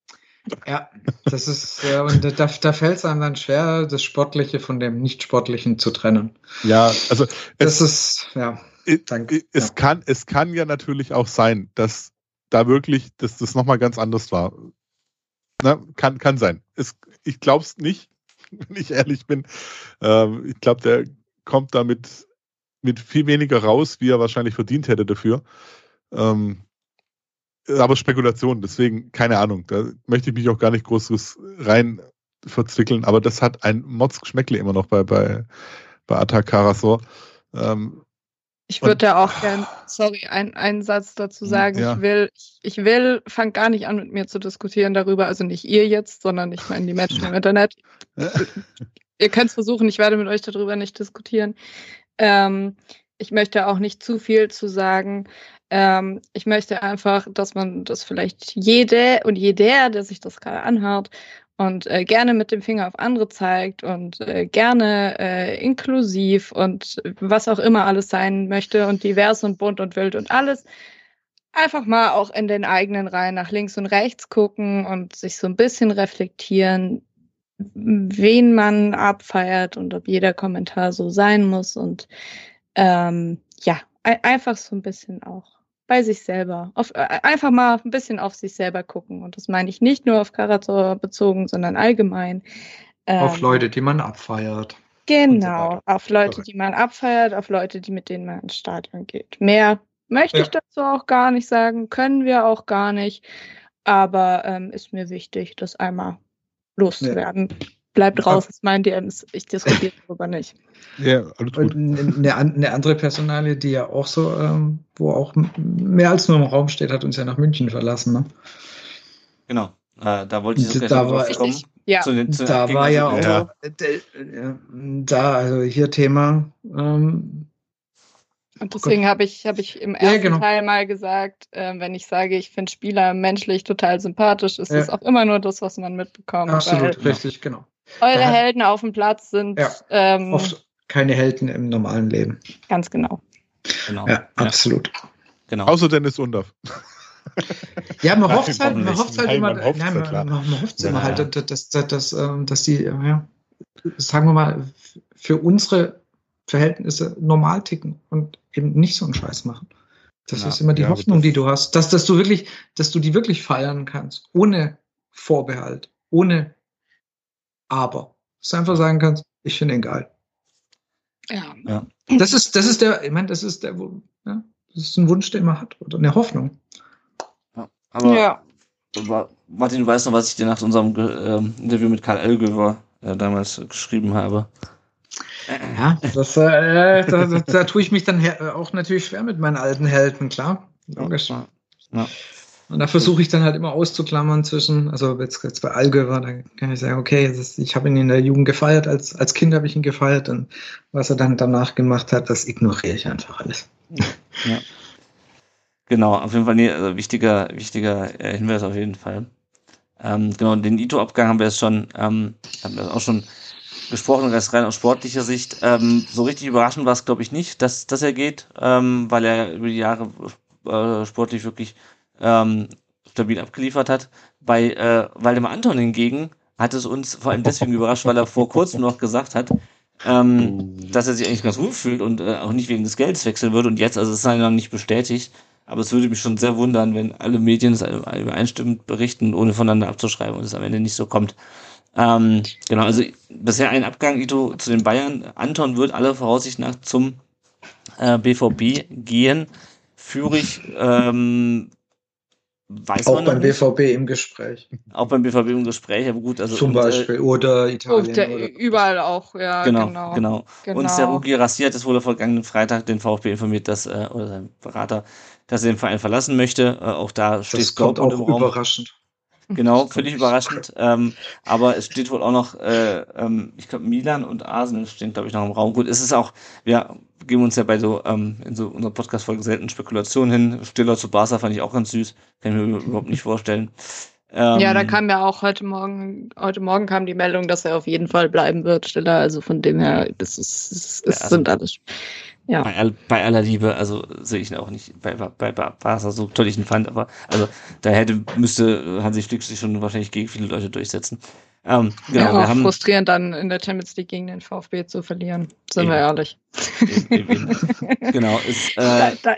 ja, das ist, ja, und da, da fällt es einem dann schwer, das Sportliche von dem Nicht-Sportlichen zu trennen. Ja, also. Das es, ist, ja. Danke. Es, ja. Kann, es kann ja natürlich auch sein, dass da wirklich, dass das nochmal ganz anders war. Na, kann, kann sein. Es, ich glaube es nicht, wenn ich ehrlich bin. Ähm, ich glaube, der kommt damit mit viel weniger raus, wie er wahrscheinlich verdient hätte dafür. Ähm, aber Spekulation, deswegen keine Ahnung. Da möchte ich mich auch gar nicht groß rein verzwickeln, aber das hat ein Mordsgeschmäckle immer noch bei, bei, bei Attac Karasor. Ähm, Ich würde ja auch gerne, sorry, ein, einen Satz dazu sagen. Ja. Ich will, ich will, fangt gar nicht an, mit mir zu diskutieren darüber, also nicht ihr jetzt, sondern ich meine die Menschen im Internet. Ihr könnt es versuchen, ich werde mit euch darüber nicht diskutieren. Ähm, ich möchte auch nicht zu viel zu sagen. Ähm, ich möchte einfach, dass man das vielleicht jede und jeder, der sich das gerade anhört, und äh, gerne mit dem Finger auf andere zeigt und äh, gerne äh, inklusiv und was auch immer alles sein möchte und divers und bunt und wild und alles, einfach mal auch in den eigenen Reihen nach links und rechts gucken und sich so ein bisschen reflektieren, wen man abfeiert und ob jeder Kommentar so sein muss und ähm, ja, ein, einfach so ein bisschen auch bei sich selber. Auf, äh, einfach mal ein bisschen auf sich selber gucken. Und das meine ich nicht nur auf Karasor bezogen, sondern allgemein. Ähm, auf Leute, die man abfeiert. Genau, so auf Leute, die man abfeiert, auf Leute, die mit denen man ins Stadion geht. Mehr möchte ja. ich dazu auch gar nicht sagen, können wir auch gar nicht. Aber ähm, ist mir wichtig, das einmal loszuwerden. Ja. Bleibt raus, das ist mein D Ms. Ich diskutiere darüber nicht. Ja, alles gut. Eine, eine andere Personalie, die ja auch so, ähm, wo auch mehr als nur im Raum steht, hat uns ja nach München verlassen. Ne? Genau. Äh, da wollte ich so da war, kommen. Ja. Zu den, zu da war ja auch, ja. Äh, da, also hier Thema. Ähm, Und deswegen habe ich, hab ich im ersten ja, genau. Teil mal gesagt, äh, wenn ich sage, ich finde Spieler menschlich total sympathisch, ist ja. das auch immer nur das, was man mitbekommt. Absolut, weil, richtig, genau. Eure da Helden auf dem Platz sind ja, ähm, oft keine Helden im normalen Leben. Ganz genau. genau. Ja, absolut. Genau. Außer Dennis Undorf. Ja, man hofft halt, man hofft halt immer, nein, man, man, man hofft immer ja. halt, dass, dass, dass, dass die, ja, sagen wir mal, für unsere Verhältnisse normal ticken und eben nicht so einen Scheiß machen. Das ja, ist immer die ja, Hoffnung, die du hast, dass, dass du wirklich, dass du die wirklich feiern kannst, ohne Vorbehalt, ohne Aber. Dass du einfach sagen kannst, ich finde ihn geil. Ja. ja. Das ist, das ist der, ich meine, das ist der, ja, das ist ein Wunsch, den man hat oder eine Hoffnung. Ja. Aber ja. Martin, du weißt noch, was ich dir nach unserem ähm, Interview mit Karl Elgöver äh, damals geschrieben habe. Ja, das, äh, da, da, da tue ich mich dann her- auch natürlich schwer mit meinen alten Helden, klar. Logisch. Ja. Ja. Und da versuche ich dann halt immer auszuklammern zwischen, also jetzt, jetzt bei Allgöwer, da kann ich sagen, okay, ist, ich habe ihn in der Jugend gefeiert, als, als Kind habe ich ihn gefeiert und was er dann danach gemacht hat, das ignoriere ich einfach alles. Ja. Genau, auf jeden Fall nee, also wichtiger, wichtiger äh, Hinweis auf jeden Fall. Ähm, genau, den Ito-Abgang haben wir jetzt schon, ähm, haben wir auch schon gesprochen, erst rein aus sportlicher Sicht. Ähm, so richtig überraschend war es, glaube ich, nicht, dass, dass er geht, ähm, weil er über die Jahre äh, sportlich wirklich ähm, stabil abgeliefert hat. Bei äh, Waldemar Anton hingegen hat es uns vor allem deswegen überrascht, weil er vor kurzem noch gesagt hat, ähm, dass er sich eigentlich ganz gut fühlt und äh, auch nicht wegen des Geldes wechseln würde. Und jetzt, also es ist noch nicht bestätigt, aber es würde mich schon sehr wundern, wenn alle Medien es übereinstimmend berichten, ohne voneinander abzuschreiben und es am Ende nicht so kommt. Ähm, genau, also bisher ein Abgang, Ito, zu den Bayern. Anton wird aller Voraussicht nach zum äh, B V B gehen. Fürich ähm, weiß auch man noch beim nicht. B V B im Gespräch. Auch beim B V B im Gespräch, aber gut. Also, Zum und, Beispiel. Äh, oder Italien. Und der, oder überall auch, ja, genau, genau. genau. genau. Und Seru Girassi hat es wohl am vergangenen Freitag den VfB informiert, dass, äh, oder sein Berater, dass er den Verein verlassen möchte. Äh, auch da steht das kommt Dortmund auch im Raum. überraschend. Genau, völlig überraschend. Ähm, aber es steht wohl auch noch, äh, ähm, ich glaube, Milan und Arsenal stehen, glaube ich, noch im Raum. Gut, es ist auch, wir geben uns ja bei so, ähm, in so unserer Podcast-Folge selten Spekulationen hin. Stiller zu Barca fand ich auch ganz süß. Kann ich mir überhaupt nicht vorstellen. Ähm, Ja, da kam ja auch heute Morgen, heute Morgen kam die Meldung, dass er auf jeden Fall bleiben wird, Stiller. Also von dem her, das ist, das, das Ja, also sind alles. Ja. Bei, all, bei aller Liebe, also sehe ich ihn auch nicht bei, bei, bei Barca, so toll ich ihn fand, aber also da hätte, müsste Hansi Flick sich schon wahrscheinlich gegen viele Leute durchsetzen. Ähm, genau, ja, wir auch haben frustrierend dann in der Champions League gegen den VfB zu verlieren, sind Eben. wir ehrlich. Eben, eben. Genau, ist, äh, da, da,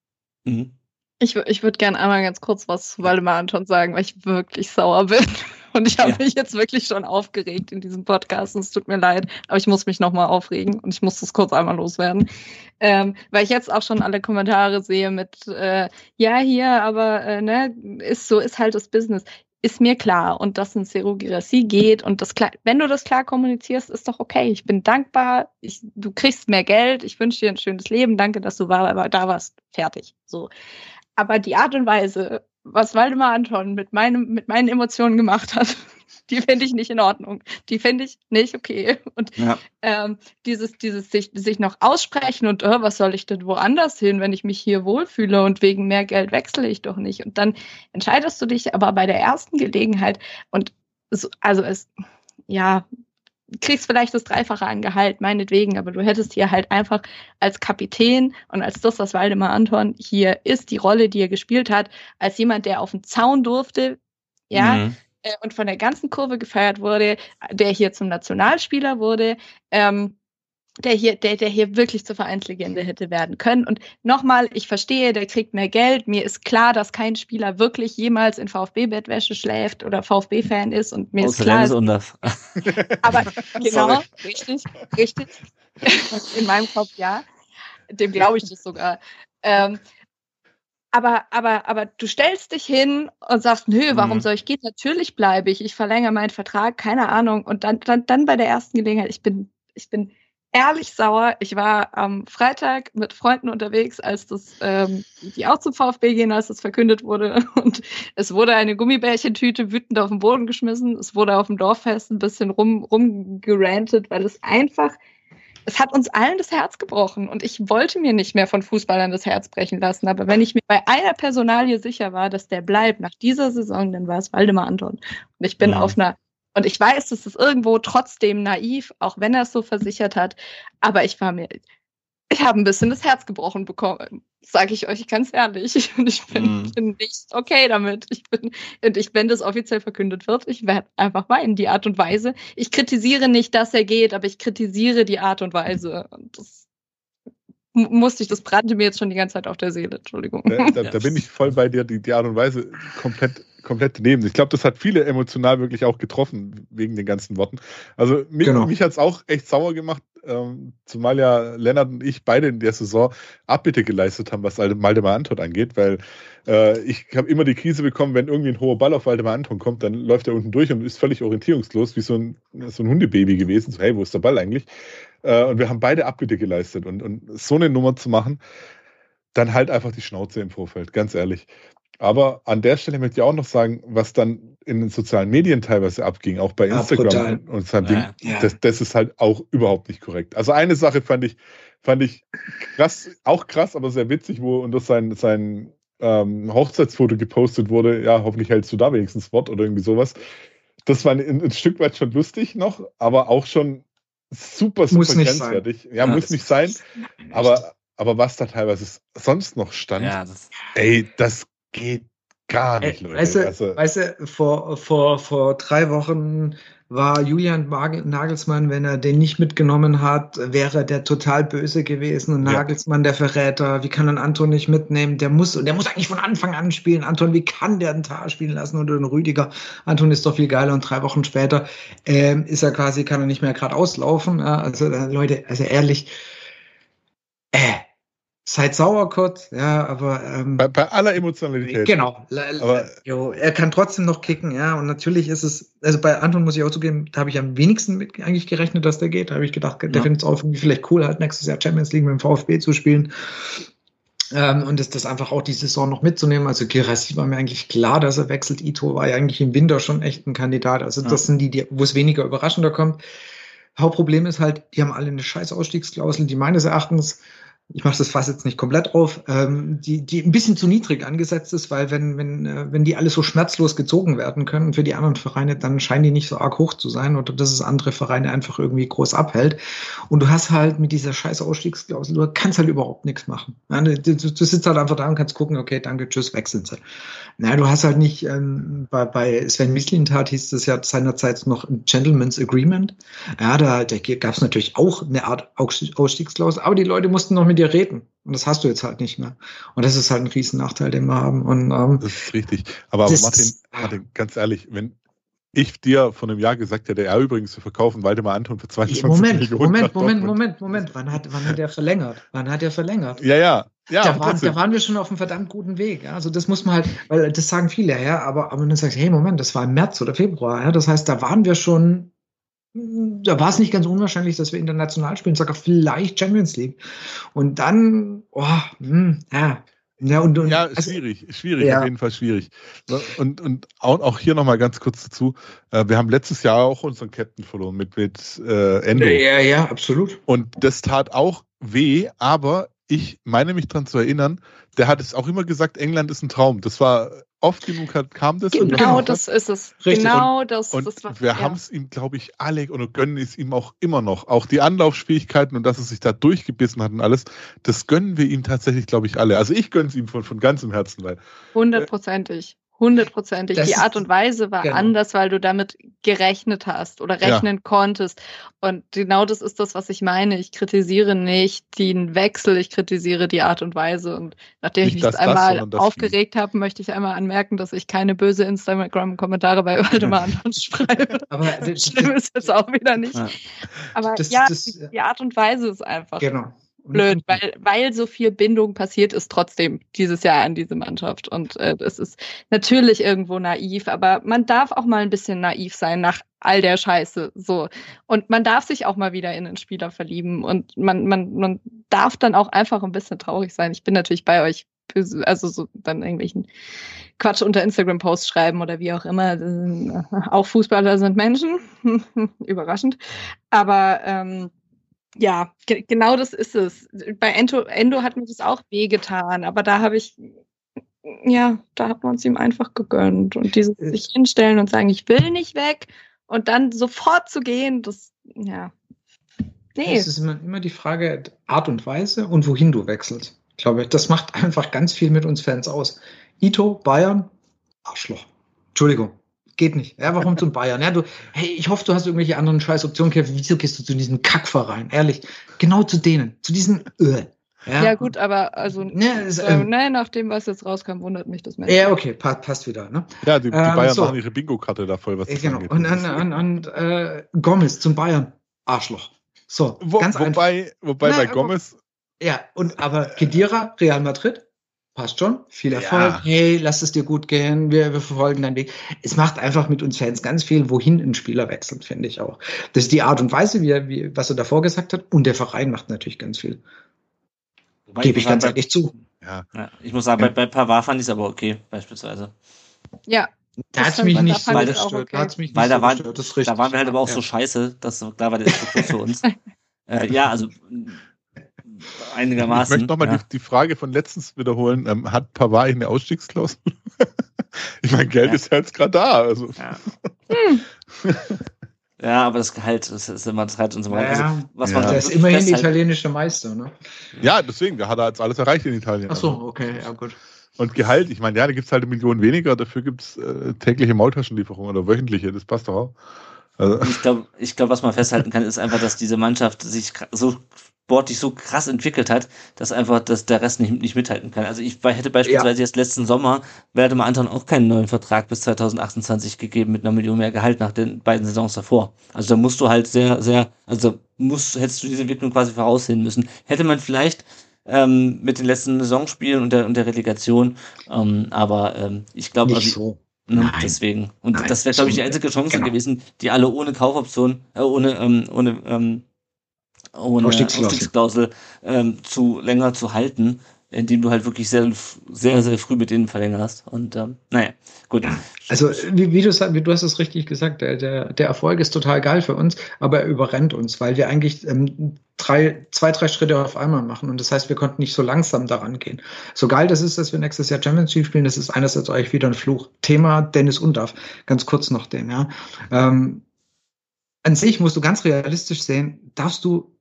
mhm. ich ich würde gerne einmal ganz kurz was zu Waldemar Anton sagen, weil ich wirklich sauer bin. Und ich habe Ja. mich jetzt wirklich schon aufgeregt in diesem Podcast. Und es tut mir leid, aber ich muss mich nochmal aufregen und ich muss das kurz einmal loswerden. Ähm, weil ich jetzt auch schon alle Kommentare sehe mit, äh, ja, hier, aber äh, ne, ist so, ist halt das Business. Ist mir klar. Und dass ein Seru Girassi geht und das klar, wenn du das klar kommunizierst, ist doch okay. Ich bin dankbar. Ich, du kriegst mehr Geld. Ich wünsche dir ein schönes Leben. Danke, dass du war, da warst. Fertig. So. Aber die Art und Weise, was Waldemar Anton mit meinem, mit meinen Emotionen gemacht hat, die finde ich nicht in Ordnung. Die finde ich nicht okay. Und Ja. ähm, dieses, dieses sich, sich noch aussprechen und äh, was soll ich denn woanders hin, wenn ich mich hier wohlfühle und wegen mehr Geld wechsle ich doch nicht. Und dann entscheidest du dich aber bei der ersten Gelegenheit und so, also es, ja, kriegst vielleicht das Dreifache an Gehalt, meinetwegen, aber du hättest hier halt einfach als Kapitän und als das, was Waldemar Anton hier ist, die Rolle, die er gespielt hat, als jemand, der auf den Zaun durfte, ja, Mhm. äh, und von der ganzen Kurve gefeiert wurde, der hier zum Nationalspieler wurde, ähm, der hier, der, der hier wirklich zur Vereinslegende hätte werden können. Und nochmal, ich verstehe, der kriegt mehr Geld. Mir ist klar, dass kein Spieler wirklich jemals in VfB-Bettwäsche schläft oder VfB-Fan ist. Und mir ist Außer klar, Dennis Undaff. aber genau, Sorry. richtig, richtig. In meinem Kopf, ja. Dem glaube ich das sogar. Ähm, aber, aber, aber du stellst dich hin und sagst, nö, warum Mhm. soll ich gehen? Natürlich bleibe ich. Ich verlängere meinen Vertrag, keine Ahnung. Und dann, dann, dann bei der ersten Gelegenheit, ich bin, ich bin ehrlich sauer. Ich war am Freitag mit Freunden unterwegs, als das, ähm, die auch zum VfB gehen, als das verkündet wurde. Und es wurde eine Gummibärchentüte wütend auf den Boden geschmissen. Es wurde auf dem Dorffest ein bisschen rum, rumgerantet, weil es einfach, es hat uns allen das Herz gebrochen. Und ich wollte mir nicht mehr von Fußballern das Herz brechen lassen. Aber wenn ich mir bei einer Personalie sicher war, dass der bleibt nach dieser Saison, dann war es Waldemar Anton. Und ich bin Mhm. auf einer, und ich weiß, das ist irgendwo trotzdem naiv, auch wenn er es so versichert hat. Aber ich war mir, ich habe ein bisschen das Herz gebrochen bekommen, sage ich euch ganz ehrlich. Und ich bin, Mhm. bin nicht okay damit. Ich bin, und ich, wenn das offiziell verkündet wird, ich werde einfach weinen, die Art und Weise. Ich kritisiere nicht, dass er geht, aber ich kritisiere die Art und Weise. Und das m- musste ich, das brannte mir jetzt schon die ganze Zeit auf der Seele. Entschuldigung. Da, da, da bin ich voll bei dir, die, die Art und Weise komplett, komplett daneben. Ich glaube, das hat viele emotional wirklich auch getroffen, wegen den ganzen Worten. Also mich, Genau. mich hat es auch echt sauer gemacht, ähm, zumal ja Lennart und ich beide in der Saison Abbitte geleistet haben, was Waldemar Anton angeht, weil äh, ich habe immer die Krise bekommen, wenn irgendwie ein hoher Ball auf Waldemar Anton kommt, dann läuft er unten durch und ist völlig orientierungslos, wie so ein, so ein Hundebaby gewesen. So, hey, wo ist der Ball eigentlich? Äh, und wir haben beide Abbitte geleistet. Und, und so eine Nummer zu machen, dann halt einfach die Schnauze im Vorfeld, ganz ehrlich. Aber an der Stelle möchte ich auch noch sagen, was dann in den sozialen Medien teilweise abging, auch bei Ja, Instagram brutal. und, und seinem Ja. Ding, Ja. das, das ist halt auch überhaupt nicht korrekt. Also eine Sache fand ich, fand ich krass, auch krass, aber sehr witzig, wo unter sein, sein ähm, Hochzeitsfoto gepostet wurde, ja, hoffentlich hältst du da wenigstens Wort oder irgendwie sowas. Das war ein, ein Stück weit schon lustig noch, aber auch schon super, super Muss nicht grenzwertig. Ja, Ja, muss das nicht sein, aber, aber was da teilweise sonst noch stand, Ja, das, ey, das geht gar nicht, Ey, Leute. weißt du, also, weißt du vor, vor, vor drei Wochen war Julian Magel- Nagelsmann, wenn er den nicht mitgenommen hat, wäre der total böse gewesen. Und Ja. Nagelsmann, der Verräter, wie kann ein Anton nicht mitnehmen? Der muss, der muss eigentlich von Anfang an spielen. Anton, wie kann der einen Tar spielen lassen oder den Rüdiger? Anton ist doch viel geiler. Und drei Wochen später ähm, ist er quasi, kann er nicht mehr gerade auslaufen. Ja, also äh, Leute, also ehrlich, äh, Seid sauer kurz, ja, aber ähm, Bei, bei aller Emotionalität. genau. Aber- jo, er kann trotzdem noch kicken, ja. Und natürlich ist es, also bei Anton muss ich auch zugeben, da habe ich am wenigsten mit eigentlich gerechnet, dass der geht. Da habe ich gedacht, der Ja. findet es auch irgendwie vielleicht cool, halt nächstes Jahr Champions League mit dem VfB zu spielen. Ähm, und das, das einfach auch die Saison noch mitzunehmen. Also Girassi war mir eigentlich klar, dass er wechselt. Ito war ja eigentlich im Winter schon echt ein Kandidat. Also Ja. das sind die, die wo es weniger überraschender kommt. Hauptproblem ist halt, die haben alle eine scheiß Ausstiegsklausel, die meines Erachtens, ich mache das Fass jetzt nicht komplett auf, ähm, die, die ein bisschen zu niedrig angesetzt ist, weil wenn, wenn, äh, wenn die alle so schmerzlos gezogen werden können für die anderen Vereine, dann scheinen die nicht so arg hoch zu sein oder dass es andere Vereine einfach irgendwie groß abhält. Und du hast halt mit dieser scheiß Ausstiegsklausel, du kannst halt überhaupt nichts machen. Ja, du, du, du sitzt halt einfach da und kannst gucken, okay, danke, tschüss, wechseln sie. Naja, du hast halt nicht, ähm, bei, bei Sven Mislintat hieß das ja seinerzeit noch ein Gentleman's Agreement. Ja, da, da gab es natürlich auch eine Art Ausstiegsklausel, aber die Leute mussten noch mit dir reden. Und das hast du jetzt halt nicht mehr. Und das ist halt ein riesen Nachteil, den wir haben. Und, ähm, Das ist richtig. Aber, aber Das Martin, ist- Martin, ganz ehrlich, wenn ich dir vor einem Jahr gesagt hätte, er übrigens zu verkaufen, Waldemar Anton für zweiundzwanzig Moment, Millionen. Moment, nach Moment, Dortmund. Moment, Moment. Wann hat, wann hat er verlängert? Wann hat er verlängert? Ja, ja. Ja, da, aber waren, trotzdem. da waren wir schon auf einem verdammt guten Weg. Ja? Also das muss man halt, weil das sagen viele, ja, aber, aber dann sagst du, hey, Moment, das war im März oder Februar. Ja? Das heißt, da waren wir schon, da war es nicht ganz unwahrscheinlich, dass wir international spielen, sogar vielleicht Champions League. Und dann, oh, hm, ja. Ja, und, und, Ja, also, schwierig, schwierig, ja. auf jeden Fall schwierig. Und, und auch, auch hier nochmal ganz kurz dazu, äh, wir haben letztes Jahr auch unseren Captain verloren mit, mit äh, Endo. ja, ja, absolut. Und das tat auch weh, aber ich meine mich dran zu erinnern, der hat es auch immer gesagt, England ist ein Traum. Das war oft genug, hat, kam das. und Genau, das- das ist es. Richtig. Genau, das, Und das war, wir ja. haben es ihm, glaube ich, alle und gönnen es ihm auch immer noch. Auch die Anlaufschwierigkeiten und dass er sich da durchgebissen hat und alles, das gönnen wir ihm tatsächlich, glaube ich, alle. Also ich gönne es ihm von, von ganzem Herzen, weil Hundertprozentig. Hundertprozentig. Das Die ist- Art und Weise war genau. anders, weil du damit gerechnet hast oder Ja. rechnen konntest. Und genau das ist das, was ich meine. Ich kritisiere nicht den Wechsel, ich kritisiere die Art und Weise. Und nachdem Nicht ich mich das, jetzt das, einmal sondern das aufgeregt habe, möchte ich einmal anmerken, dass ich keine böse Instagram-Kommentare bei Waldemar Anton schreibe. Aber das, Schlimm ist jetzt auch wieder nicht. Ja. Aber Das- ja, das- die, die Art und Weise ist einfach genau. Und- blöd, weil, weil so viel Bindung passiert ist trotzdem dieses Jahr an diese Mannschaft. Und äh, es ist natürlich irgendwo naiv, aber man darf auch mal ein bisschen naiv sein nach all der Scheiße. So. Und man darf sich auch mal wieder in einen Spieler verlieben. Und man, man, man darf dann auch einfach ein bisschen traurig sein. Ich bin natürlich bei euch. Also so dann irgendwelchen Quatsch unter Instagram-Posts schreiben oder wie auch immer. Auch Fußballer sind Menschen. Überraschend. Aber ähm, ja, ge- genau das ist es. Bei Endo, Endo hat mir das auch wehgetan, aber da habe ich, ja, da hat man es ihm einfach gegönnt. Und dieses sich hinstellen und sagen, ich will nicht weg und dann sofort zu gehen, das, ja. Nee. Es ist immer, immer die Frage Art und Weise und wohin du wechselst. Ich glaube, das macht einfach ganz viel mit uns Fans aus. Ito, Bayern, Arschloch. Entschuldigung. Geht nicht. Ja, warum zum Bayern? Ja, du, hey, ich hoffe, du hast irgendwelche anderen scheiß Optionen. Wieso gehst du zu diesem Kackverein? Ehrlich. Genau zu denen. Zu diesen, äh. Ja, Ja, gut, aber also, Ne, ist, äh, ähm, ne, nach dem, was jetzt rauskam, wundert mich das mehr. ja, okay, pa passt wieder. Ne? ja, die, die Ähm, Bayern so. machen ihre Bingo-Karte da voll, was Äh, das genau. angeht. Und, und, und, und äh, Gomez zum Bayern, Arschloch. So, Wo, ganz einfach. wobei, wobei Na, bei aber- Gomez, Ja, und aber Khedira, Real Madrid, passt schon. Viel Erfolg. Ja. Hey, lass es dir gut gehen. Wir, wir verfolgen deinen Weg. Es macht einfach mit uns Fans ganz viel, wohin ein Spieler wechselt, finde ich auch. Das ist die Art und Weise, wie er, wie, was er davor gesagt hat. Und der Verein macht natürlich ganz viel. Wobei Gebe ich muss ganz sagen, ehrlich zu. ja, bei, ja, ich muss sagen, Ja. bei, bei Pavard fand ich es aber okay, beispielsweise. Ja, Da Das hat es fand- mich da nicht fand so ich es auch gestört. okay. Da hat's mich nicht Weil da so waren- gestört. Das ist richtig. Da waren wir halt aber auch Ja. so scheiße, dass da war der Struktur für uns. äh, ja, also mh, einigermaßen. ich möchte nochmal ja. die, die Frage von letztens wiederholen. Ähm, hat Pavard eine Ausstiegsklausel? Ich meine, Geld Ja. ist ja jetzt gerade da. Also. Ja. Hm. ja, aber das Gehalt, das ist immer, das treibt uns immer. Ja, Also, ja. was Ja. man Der halt ist wirklich immerhin festhalten- italienischer Meister, ne? Ja, deswegen, da hat er jetzt alles erreicht in Italien. Ach so, okay, ja gut. Und Gehalt, ich meine, ja, da gibt es halt eine Million weniger, dafür gibt es äh, tägliche Maultaschenlieferungen oder wöchentliche, das passt doch auch. Also, Ich glaube, ich glaub, was man festhalten kann, ist einfach, dass diese Mannschaft sich kra- so sportlich so krass entwickelt hat, dass einfach dass der Rest nicht, nicht mithalten kann. Also ich bei- hätte beispielsweise jetzt letzten Sommer Waldemar Anton auch keinen neuen Vertrag bis zwanzig achtundzwanzig gegeben mit einer Million mehr Gehalt nach den beiden Saisons davor. Also da musst du halt sehr, sehr, also musst, hättest du diese Entwicklung quasi voraussehen müssen. Hätte man vielleicht ähm, mit den letzten Saisonspielen und der, und der Relegation. Ähm, aber ähm, ich glaube, Nicht so. Ne, Nein. deswegen. Und Nein, das wäre, glaube ich, die so- einzige Chance genau. gewesen, die alle ohne Kaufoption, äh, ohne, ähm, ohne, ähm, ohne Ausstiegsklausel. Ausstiegsklausel ähm, zu länger zu halten, indem du halt wirklich sehr, sehr, sehr früh mit denen verlängerst. Und ähm, naja, gut. Ja, also wie, wie, du, sag- wie du hast es richtig gesagt, der, der, der Erfolg ist total geil für uns, aber er überrennt uns, weil wir eigentlich ähm, drei, zwei, drei Schritte auf einmal machen. Und das heißt, wir konnten nicht so langsam daran gehen. So geil das ist, dass wir nächstes Jahr Champions League spielen, das ist einerseits euch wieder ein Fluch. Thema Dennis Undaff, ganz kurz noch den, ja. Ähm, an sich musst du ganz realistisch sehen, darfst du,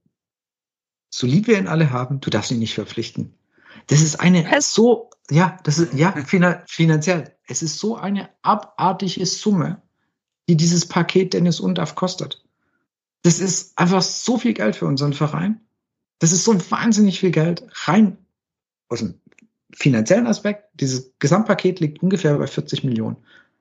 so lieb wir ihn alle haben, du darfst ihn nicht verpflichten. Das ist eine Was? so, ja, das ist, ja, finan- finanziell. Es ist so eine abartige Summe, die dieses Paket Dennis Undaff kostet. Das ist einfach so viel Geld für unseren Verein. Das ist so wahnsinnig viel Geld. Rein aus dem finanziellen Aspekt, dieses Gesamtpaket liegt ungefähr bei vierzig Millionen.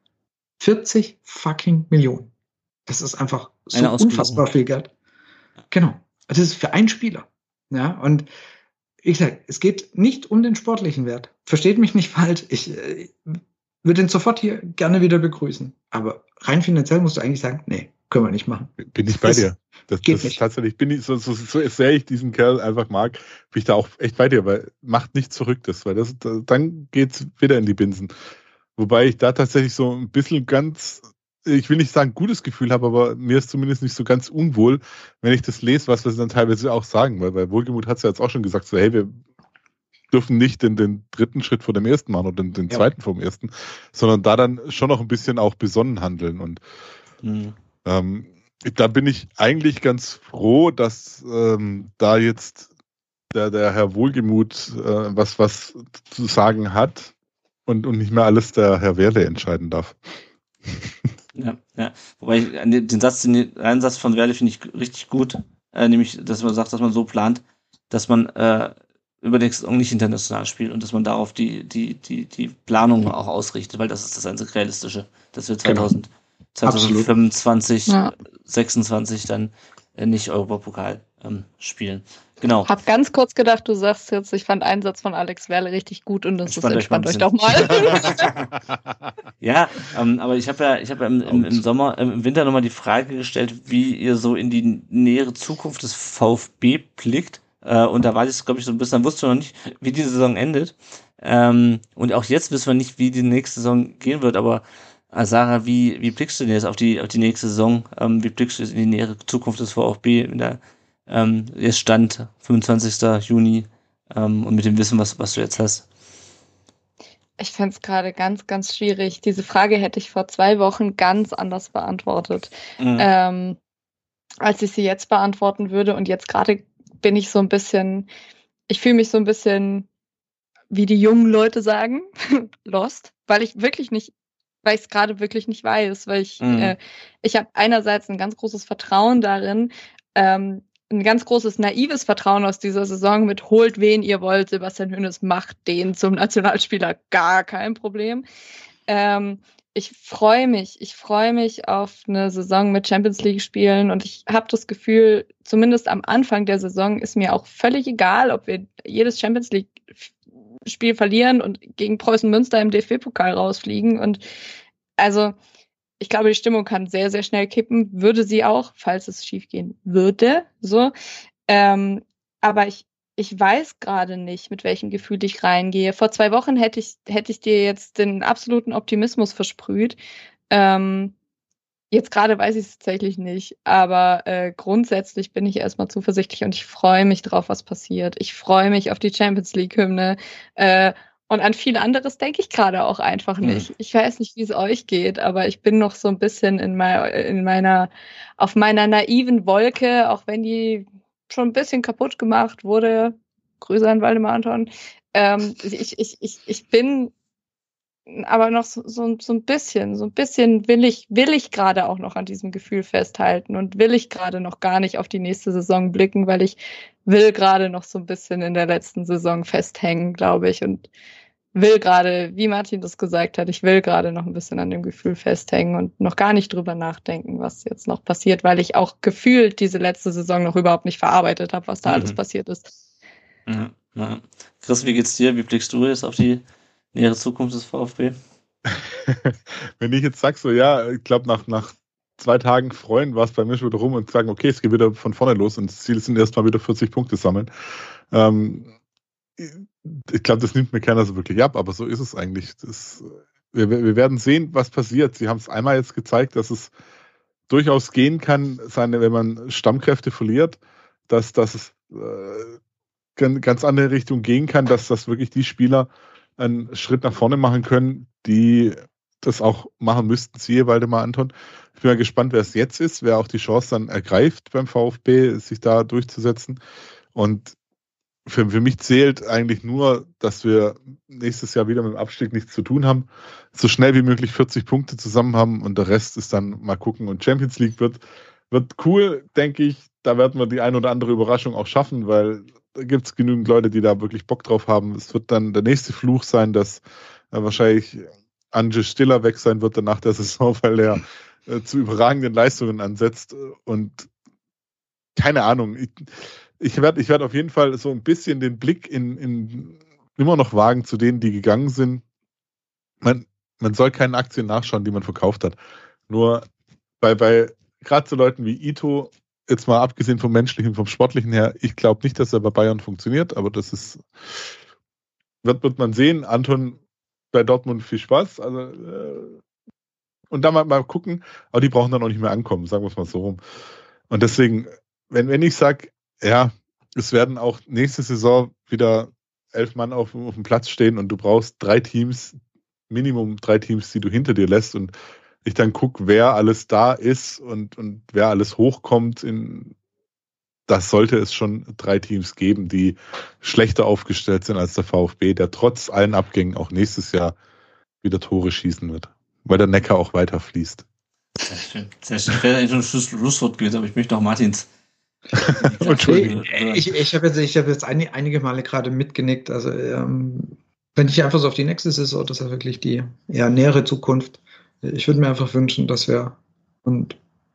vierzig fucking Millionen. Das ist einfach so Eine Ausbildung. unfassbar viel Geld. Genau. Das ist für einen Spieler. Ja, und ich sag, es geht nicht um den sportlichen Wert. Versteht mich nicht falsch. Ich äh, würde ihn sofort hier gerne wieder begrüßen. Aber rein finanziell musst du eigentlich sagen, nee, können wir nicht machen. Bin ich bei Das dir. Das, geht das nicht. ist tatsächlich, bin ich, so, so, so sehr ich diesen Kerl einfach mag, bin ich da auch echt bei dir, weil macht nicht zurück das, weil das, da, dann geht's wieder in die Binsen. Wobei ich da tatsächlich so ein bisschen ganz, ich will nicht sagen gutes Gefühl habe, aber mir ist zumindest nicht so ganz unwohl, wenn ich das lese, was wir dann teilweise auch sagen, weil bei Wohlgemut hat es ja jetzt auch schon gesagt, so hey, wir dürfen nicht den, den dritten Schritt vor dem ersten machen oder den, den Ja. zweiten vor dem ersten, sondern da dann schon noch ein bisschen auch besonnen handeln und Mhm. ähm, da bin ich eigentlich ganz froh, dass ähm, da jetzt der, der Herr Wohlgemuth äh, was, was zu sagen hat und, und nicht mehr alles der Herr Werle entscheiden darf. Ja, ja. Wobei ich, an den den Satz, den einen Satz von Werle finde ich richtig gut, äh, nämlich, dass man sagt, dass man so plant, dass man äh, über die Saison nicht international spielt und dass man darauf die, die, die, die Planung auch ausrichtet, weil das ist das einzig Realistische, dass wir Genau. zwanzig Absolut. fünfundzwanzig, Ja. sechsundzwanzig dann äh, nicht Europapokal ähm, spielen. Genau. Hab ganz kurz gedacht, du sagst jetzt, ich fand einen Satz von Alex Werle richtig gut und das Entspannt ist euch mal entspannt ein euch bisschen. doch mal. Ja, ähm, aber ich habe ja, ich habe ja im, im, im Sommer, ähm, im Winter nochmal die Frage gestellt, wie ihr so in die nähere Zukunft des VfB blickt. Äh, und da war das, glaube ich, so ein bisschen, dann wusste noch nicht, wie die Saison endet. Ähm, und auch jetzt wissen wir nicht, wie die nächste Saison gehen wird, aber äh, Sarah, wie, wie blickst du denn jetzt auf die, auf die nächste Saison? Ähm, wie blickst du jetzt in die nähere Zukunft des VfB in der, ähm, jetzt Stand fünfundzwanzigsten Juni, ähm, und mit dem Wissen, was, was du jetzt hast? Ich fände es gerade ganz, ganz schwierig. Diese Frage hätte ich vor zwei Wochen ganz anders beantwortet, Mhm. ähm, als ich sie jetzt beantworten würde. Und jetzt gerade bin ich so ein bisschen, ich fühle mich so ein bisschen, wie die jungen Leute sagen, lost, weil ich wirklich nicht, weil ich es gerade wirklich nicht weiß, weil ich, Mhm. äh, ich habe einerseits ein ganz großes Vertrauen darin, ähm, ein ganz großes naives Vertrauen aus dieser Saison mit holt wen ihr wollt, Sebastian Hoeneß macht den zum Nationalspieler, gar kein Problem. Ähm, ich freue mich, ich freue mich auf eine Saison mit Champions League Spielen und ich habe das Gefühl, zumindest am Anfang der Saison ist mir auch völlig egal, ob wir jedes Champions League Spiel verlieren und gegen Preußen Münster im D F B-Pokal rausfliegen und also ich glaube, die Stimmung kann sehr, sehr schnell kippen, würde sie auch, falls es schief gehen würde, so. Ähm, aber ich, ich weiß gerade nicht, mit welchem Gefühl ich reingehe. Vor zwei Wochen hätte ich, hätte ich dir jetzt den absoluten Optimismus versprüht. Ähm, jetzt gerade weiß ich es tatsächlich nicht, aber äh, grundsätzlich bin ich erstmal zuversichtlich und ich freue mich drauf, was passiert. Ich freue mich auf die Champions League-Hymne, äh, und an viel anderes denke ich gerade auch einfach nicht. Mhm. Ich weiß nicht, wie es euch geht, aber ich bin noch so ein bisschen in, mein, in meiner, auf meiner naiven Wolke, auch wenn die schon ein bisschen kaputt gemacht wurde. Grüße an Waldemar Anton. Ähm, ich, ich, ich, ich bin aber noch so, so, so ein bisschen, so ein bisschen will ich, will ich gerade auch noch an diesem Gefühl festhalten und will ich gerade noch gar nicht auf die nächste Saison blicken, weil ich will gerade noch so ein bisschen in der letzten Saison festhängen, glaube ich, und will gerade, wie Martin das gesagt hat, ich will gerade noch ein bisschen an dem Gefühl festhängen und noch gar nicht drüber nachdenken, was jetzt noch passiert, weil ich auch gefühlt diese letzte Saison noch überhaupt nicht verarbeitet habe, was da mhm. alles passiert ist. Mhm. Na, Chris, wie geht's dir? Wie blickst du jetzt auf die nähere Zukunft des VfB? Wenn ich jetzt sag so, ja, ich glaube, nach, nach zwei Tagen freuen war es bei mir schon wieder rum und sagen, okay, es geht wieder von vorne los und das Ziel sind erstmal wieder vierzig Punkte sammeln. Ähm, ich glaube, das nimmt mir keiner so wirklich ab, aber so ist es eigentlich. Das, wir, wir werden sehen, was passiert. Sie haben es einmal jetzt gezeigt, dass es durchaus gehen kann, seine, wenn man Stammkräfte verliert, dass, dass es äh, ganz andere Richtung gehen kann, dass das wirklich die Spieler einen Schritt nach vorne machen können, die das auch machen müssten, siehe Waldemar Anton. Ich bin mal gespannt, wer es jetzt ist, wer auch die Chance dann ergreift beim VfB, sich da durchzusetzen. Und für, für mich zählt eigentlich nur, dass wir nächstes Jahr wieder mit dem Abstieg nichts zu tun haben, so schnell wie möglich vierzig Punkte zusammen haben und der Rest ist dann mal gucken. Und Champions League wird, wird cool, denke ich. Da werden wir die ein oder andere Überraschung auch schaffen, weil da gibt es genügend Leute, die da wirklich Bock drauf haben. Es wird dann der nächste Fluch sein, dass äh, wahrscheinlich Anje Stiller weg sein wird nach der Saison, weil er äh, zu überragenden Leistungen ansetzt. Und keine Ahnung, ich, ich werde ich werd auf jeden Fall so ein bisschen den Blick in, in immer noch wagen zu denen, die gegangen sind. Man, man soll keinen Aktien nachschauen, die man verkauft hat. Nur bei, bei gerade so Leuten wie Ito, jetzt mal abgesehen vom Menschlichen, vom Sportlichen her, ich glaube nicht, dass er bei Bayern funktioniert, aber das ist, wird, wird man sehen. Anton bei Dortmund viel Spaß. Also, äh, und da mal, mal gucken, aber die brauchen dann auch nicht mehr ankommen, sagen wir es mal so rum. Und deswegen, wenn, wenn ich sage, ja, es werden auch nächste Saison wieder elf Mann auf, auf dem Platz stehen und du brauchst drei Teams, Minimum drei Teams, die du hinter dir lässt und ich dann gucke, wer alles da ist und, und wer alles hochkommt, in, das sollte es schon drei Teams geben, die schlechter aufgestellt sind als der VfB, der trotz allen Abgängen auch nächstes Jahr wieder Tore schießen wird, weil der Neckar auch weiter fließt. Sehr schön. Sehr schön. Ich wäre eigentlich schon ein Schlusswort gewesen, aber ich möchte auch Martins. Entschuldigung. Ich, ich habe jetzt, ich hab jetzt ein, einige Male gerade mitgenickt. Also, ähm, wenn ich einfach so auf die nächste Saison, das ist ja wirklich die eher nähere Zukunft. Ich würde mir einfach wünschen, dass wir und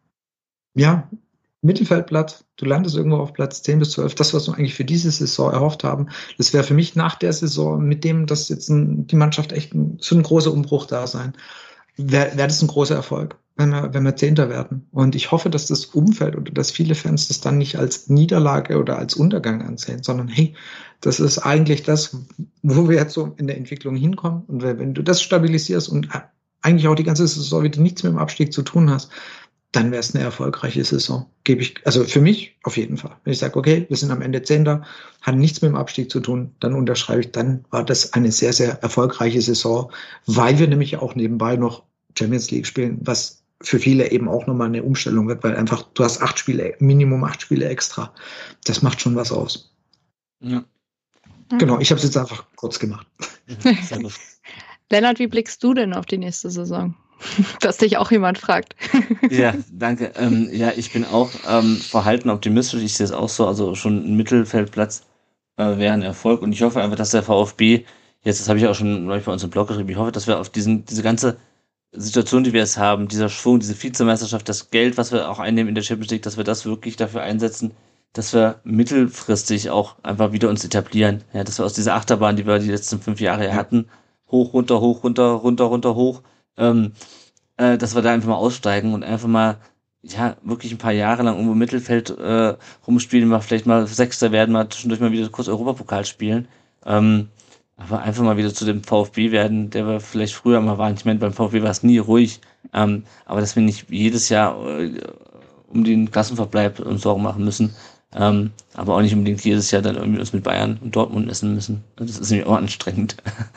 ja, Mittelfeldplatz, du landest irgendwo auf Platz zehn bis zwölf, das, was wir eigentlich für diese Saison erhofft haben, das wäre für mich nach der Saison, mit dem, dass jetzt ein, die Mannschaft echt ein, so ein großer Umbruch da sein, wäre wär das ein großer Erfolg, wenn wir, wenn wir Zehnter werden. Und ich hoffe, dass das Umfeld oder dass viele Fans das dann nicht als Niederlage oder als Untergang ansehen, sondern hey, das ist eigentlich das, wo wir jetzt so in der Entwicklung hinkommen. Und wenn du das stabilisierst und eigentlich auch die ganze Saison wieder nichts mit dem Abstieg zu tun hast, dann wäre es eine erfolgreiche Saison. Gebe ich, also für mich auf jeden Fall. Wenn ich sage, okay, wir sind am Ende Zehnter, hat nichts mit dem Abstieg zu tun, dann unterschreibe ich, dann war das eine sehr, sehr erfolgreiche Saison, weil wir nämlich auch nebenbei noch Champions League spielen, was für viele eben auch nochmal eine Umstellung wird, weil einfach, du hast acht Spiele, Minimum acht Spiele extra. Das macht schon was aus. Ja. Genau, ich habe es jetzt einfach kurz gemacht. Sehr gut. Lennart, wie blickst du denn auf die nächste Saison? Dass dich auch jemand fragt. Ja, danke. Ähm, ja, ich bin auch ähm, verhalten optimistisch. Ich sehe es auch so. Also schon ein Mittelfeldplatz äh, wäre ein Erfolg. Und ich hoffe einfach, dass der VfB, jetzt, das habe ich auch schon bei uns im Blog geschrieben, ich hoffe, dass wir auf diesen, diese ganze Situation, die wir jetzt haben, dieser Schwung, diese Vizemeisterschaft, das Geld, was wir auch einnehmen in der Champions League, dass wir das wirklich dafür einsetzen, dass wir mittelfristig auch einfach wieder uns etablieren. Ja, dass wir aus dieser Achterbahn, die wir die letzten fünf Jahre ja. hatten, hoch, runter, hoch, runter, runter, runter, hoch, ähm, äh, dass wir da einfach mal aussteigen und einfach mal, ja, wirklich ein paar Jahre lang irgendwo im Mittelfeld äh, rumspielen, mal vielleicht mal Sechster werden, mal zwischendurch mal wieder kurz Europapokal spielen, ähm, aber einfach mal wieder zu dem VfB werden, der wir vielleicht früher mal waren. Ich meine, beim VfB war es nie ruhig, ähm, aber dass wir nicht jedes Jahr äh, um den Klassenverbleib uns Sorgen machen müssen, Ähm, aber auch nicht unbedingt jedes Jahr dann irgendwie uns mit Bayern und Dortmund messen müssen. Das ist nämlich auch anstrengend.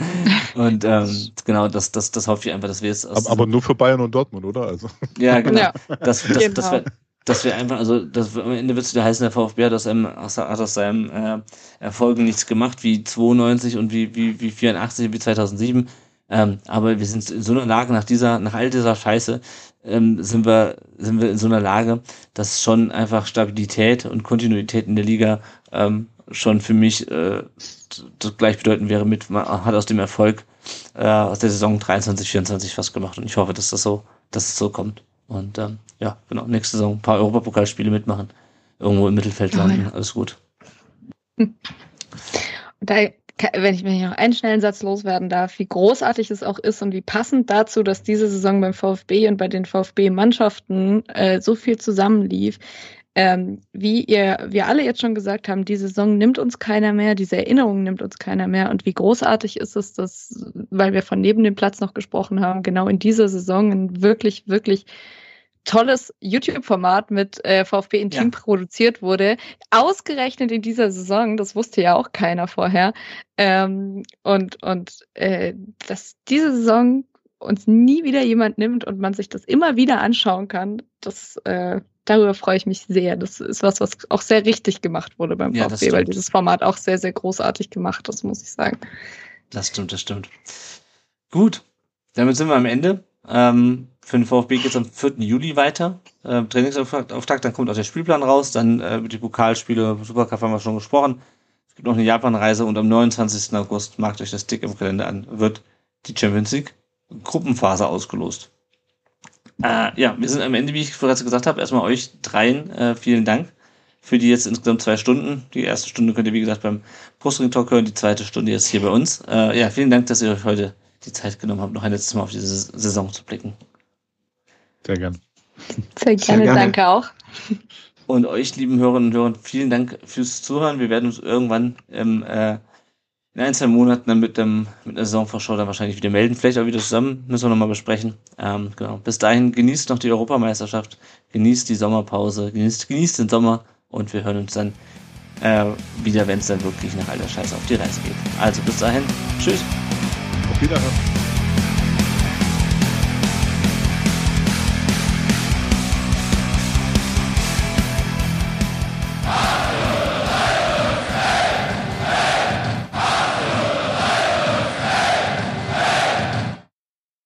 Und ähm, genau, das, das, das hoffe ich einfach, dass wir jetzt aus aber, aber nur für Bayern und Dortmund, oder? Also. Ja, genau. Ja. Dass, dass, Genau. dass, wir, dass wir einfach, also dass wir, am Ende wird es wieder heißen, der VfB hat aus seinem, hat aus seinem äh, Erfolgen nichts gemacht, wie zweiundneunzig und wie, wie, wie vierundachtzig, wie zweitausendsieben. Ähm, aber wir sind in so einer Lage, nach dieser, nach all dieser Scheiße, ähm, sind wir, sind wir in so einer Lage, dass schon einfach Stabilität und Kontinuität in der Liga ähm, schon für mich äh, gleichbedeutend wäre mit, man hat aus dem Erfolg äh, aus der Saison dreiundzwanzig, vierundzwanzig was gemacht und ich hoffe, dass das so, dass es so kommt. Und ähm, ja, genau, nächste Saison ein paar Europapokalspiele mitmachen, irgendwo im Mittelfeld landen, Oh ja. alles gut. Und da, wenn ich mir noch einen schnellen Satz loswerden darf, wie großartig es auch ist und wie passend dazu, dass diese Saison beim VfB und bei den VfB-Mannschaften äh, so viel zusammenlief. Ähm, wie ihr, wir alle jetzt schon gesagt haben, die Saison nimmt uns keiner mehr, diese Erinnerung nimmt uns keiner mehr. Und wie großartig ist es, dass, weil wir von neben dem Platz noch gesprochen haben, genau in dieser Saison ein wirklich, wirklich tolles YouTube-Format mit äh, VfB Intim ja. produziert wurde. Ausgerechnet in dieser Saison, das wusste ja auch keiner vorher. Ähm, und und äh, dass diese Saison uns nie wieder jemand nimmt und man sich das immer wieder anschauen kann, das äh, darüber freue ich mich sehr. Das ist was, was auch sehr richtig gemacht wurde beim ja, VfB, weil dieses Format auch sehr, sehr großartig gemacht ist, muss ich sagen. Das stimmt, das stimmt. Gut, damit sind wir am Ende. Ähm, für den VfB geht es am vierten Juli weiter. Äh, Trainingsauftakt, dann kommt auch der Spielplan raus, dann äh, die Pokalspiele, Supercup haben wir schon gesprochen. Es gibt noch eine Japanreise und am neunundzwanzigsten August, markt euch das dick im Kalender an, wird die Champions League Gruppenphase ausgelost. Äh, ja, wir sind am Ende, wie ich bereits gesagt habe, erstmal euch dreien äh, vielen Dank für die jetzt insgesamt zwei Stunden. Die erste Stunde könnt ihr, wie gesagt, beim Brustring Talk hören, die zweite Stunde jetzt hier bei uns. Äh, ja, vielen Dank, dass ihr euch heute die Zeit genommen habt, noch ein letztes Mal auf diese Saison zu blicken. Sehr gerne. Sehr gerne, Sehr gerne. Danke auch. Und euch, lieben Hörerinnen und Hörer, vielen Dank fürs Zuhören. Wir werden uns irgendwann im, äh, in ein, zwei Monaten dann mit, dem, mit einer Saisonvorschau dann wahrscheinlich wieder melden. Vielleicht auch wieder zusammen, müssen wir nochmal besprechen. Ähm, genau. Bis dahin genießt noch die Europameisterschaft, genießt die Sommerpause, genießt, genießt den Sommer und wir hören uns dann äh, wieder, wenn es dann wirklich nach alter Scheiße auf die Reise geht. Also bis dahin, tschüss. Auf Wiederhören.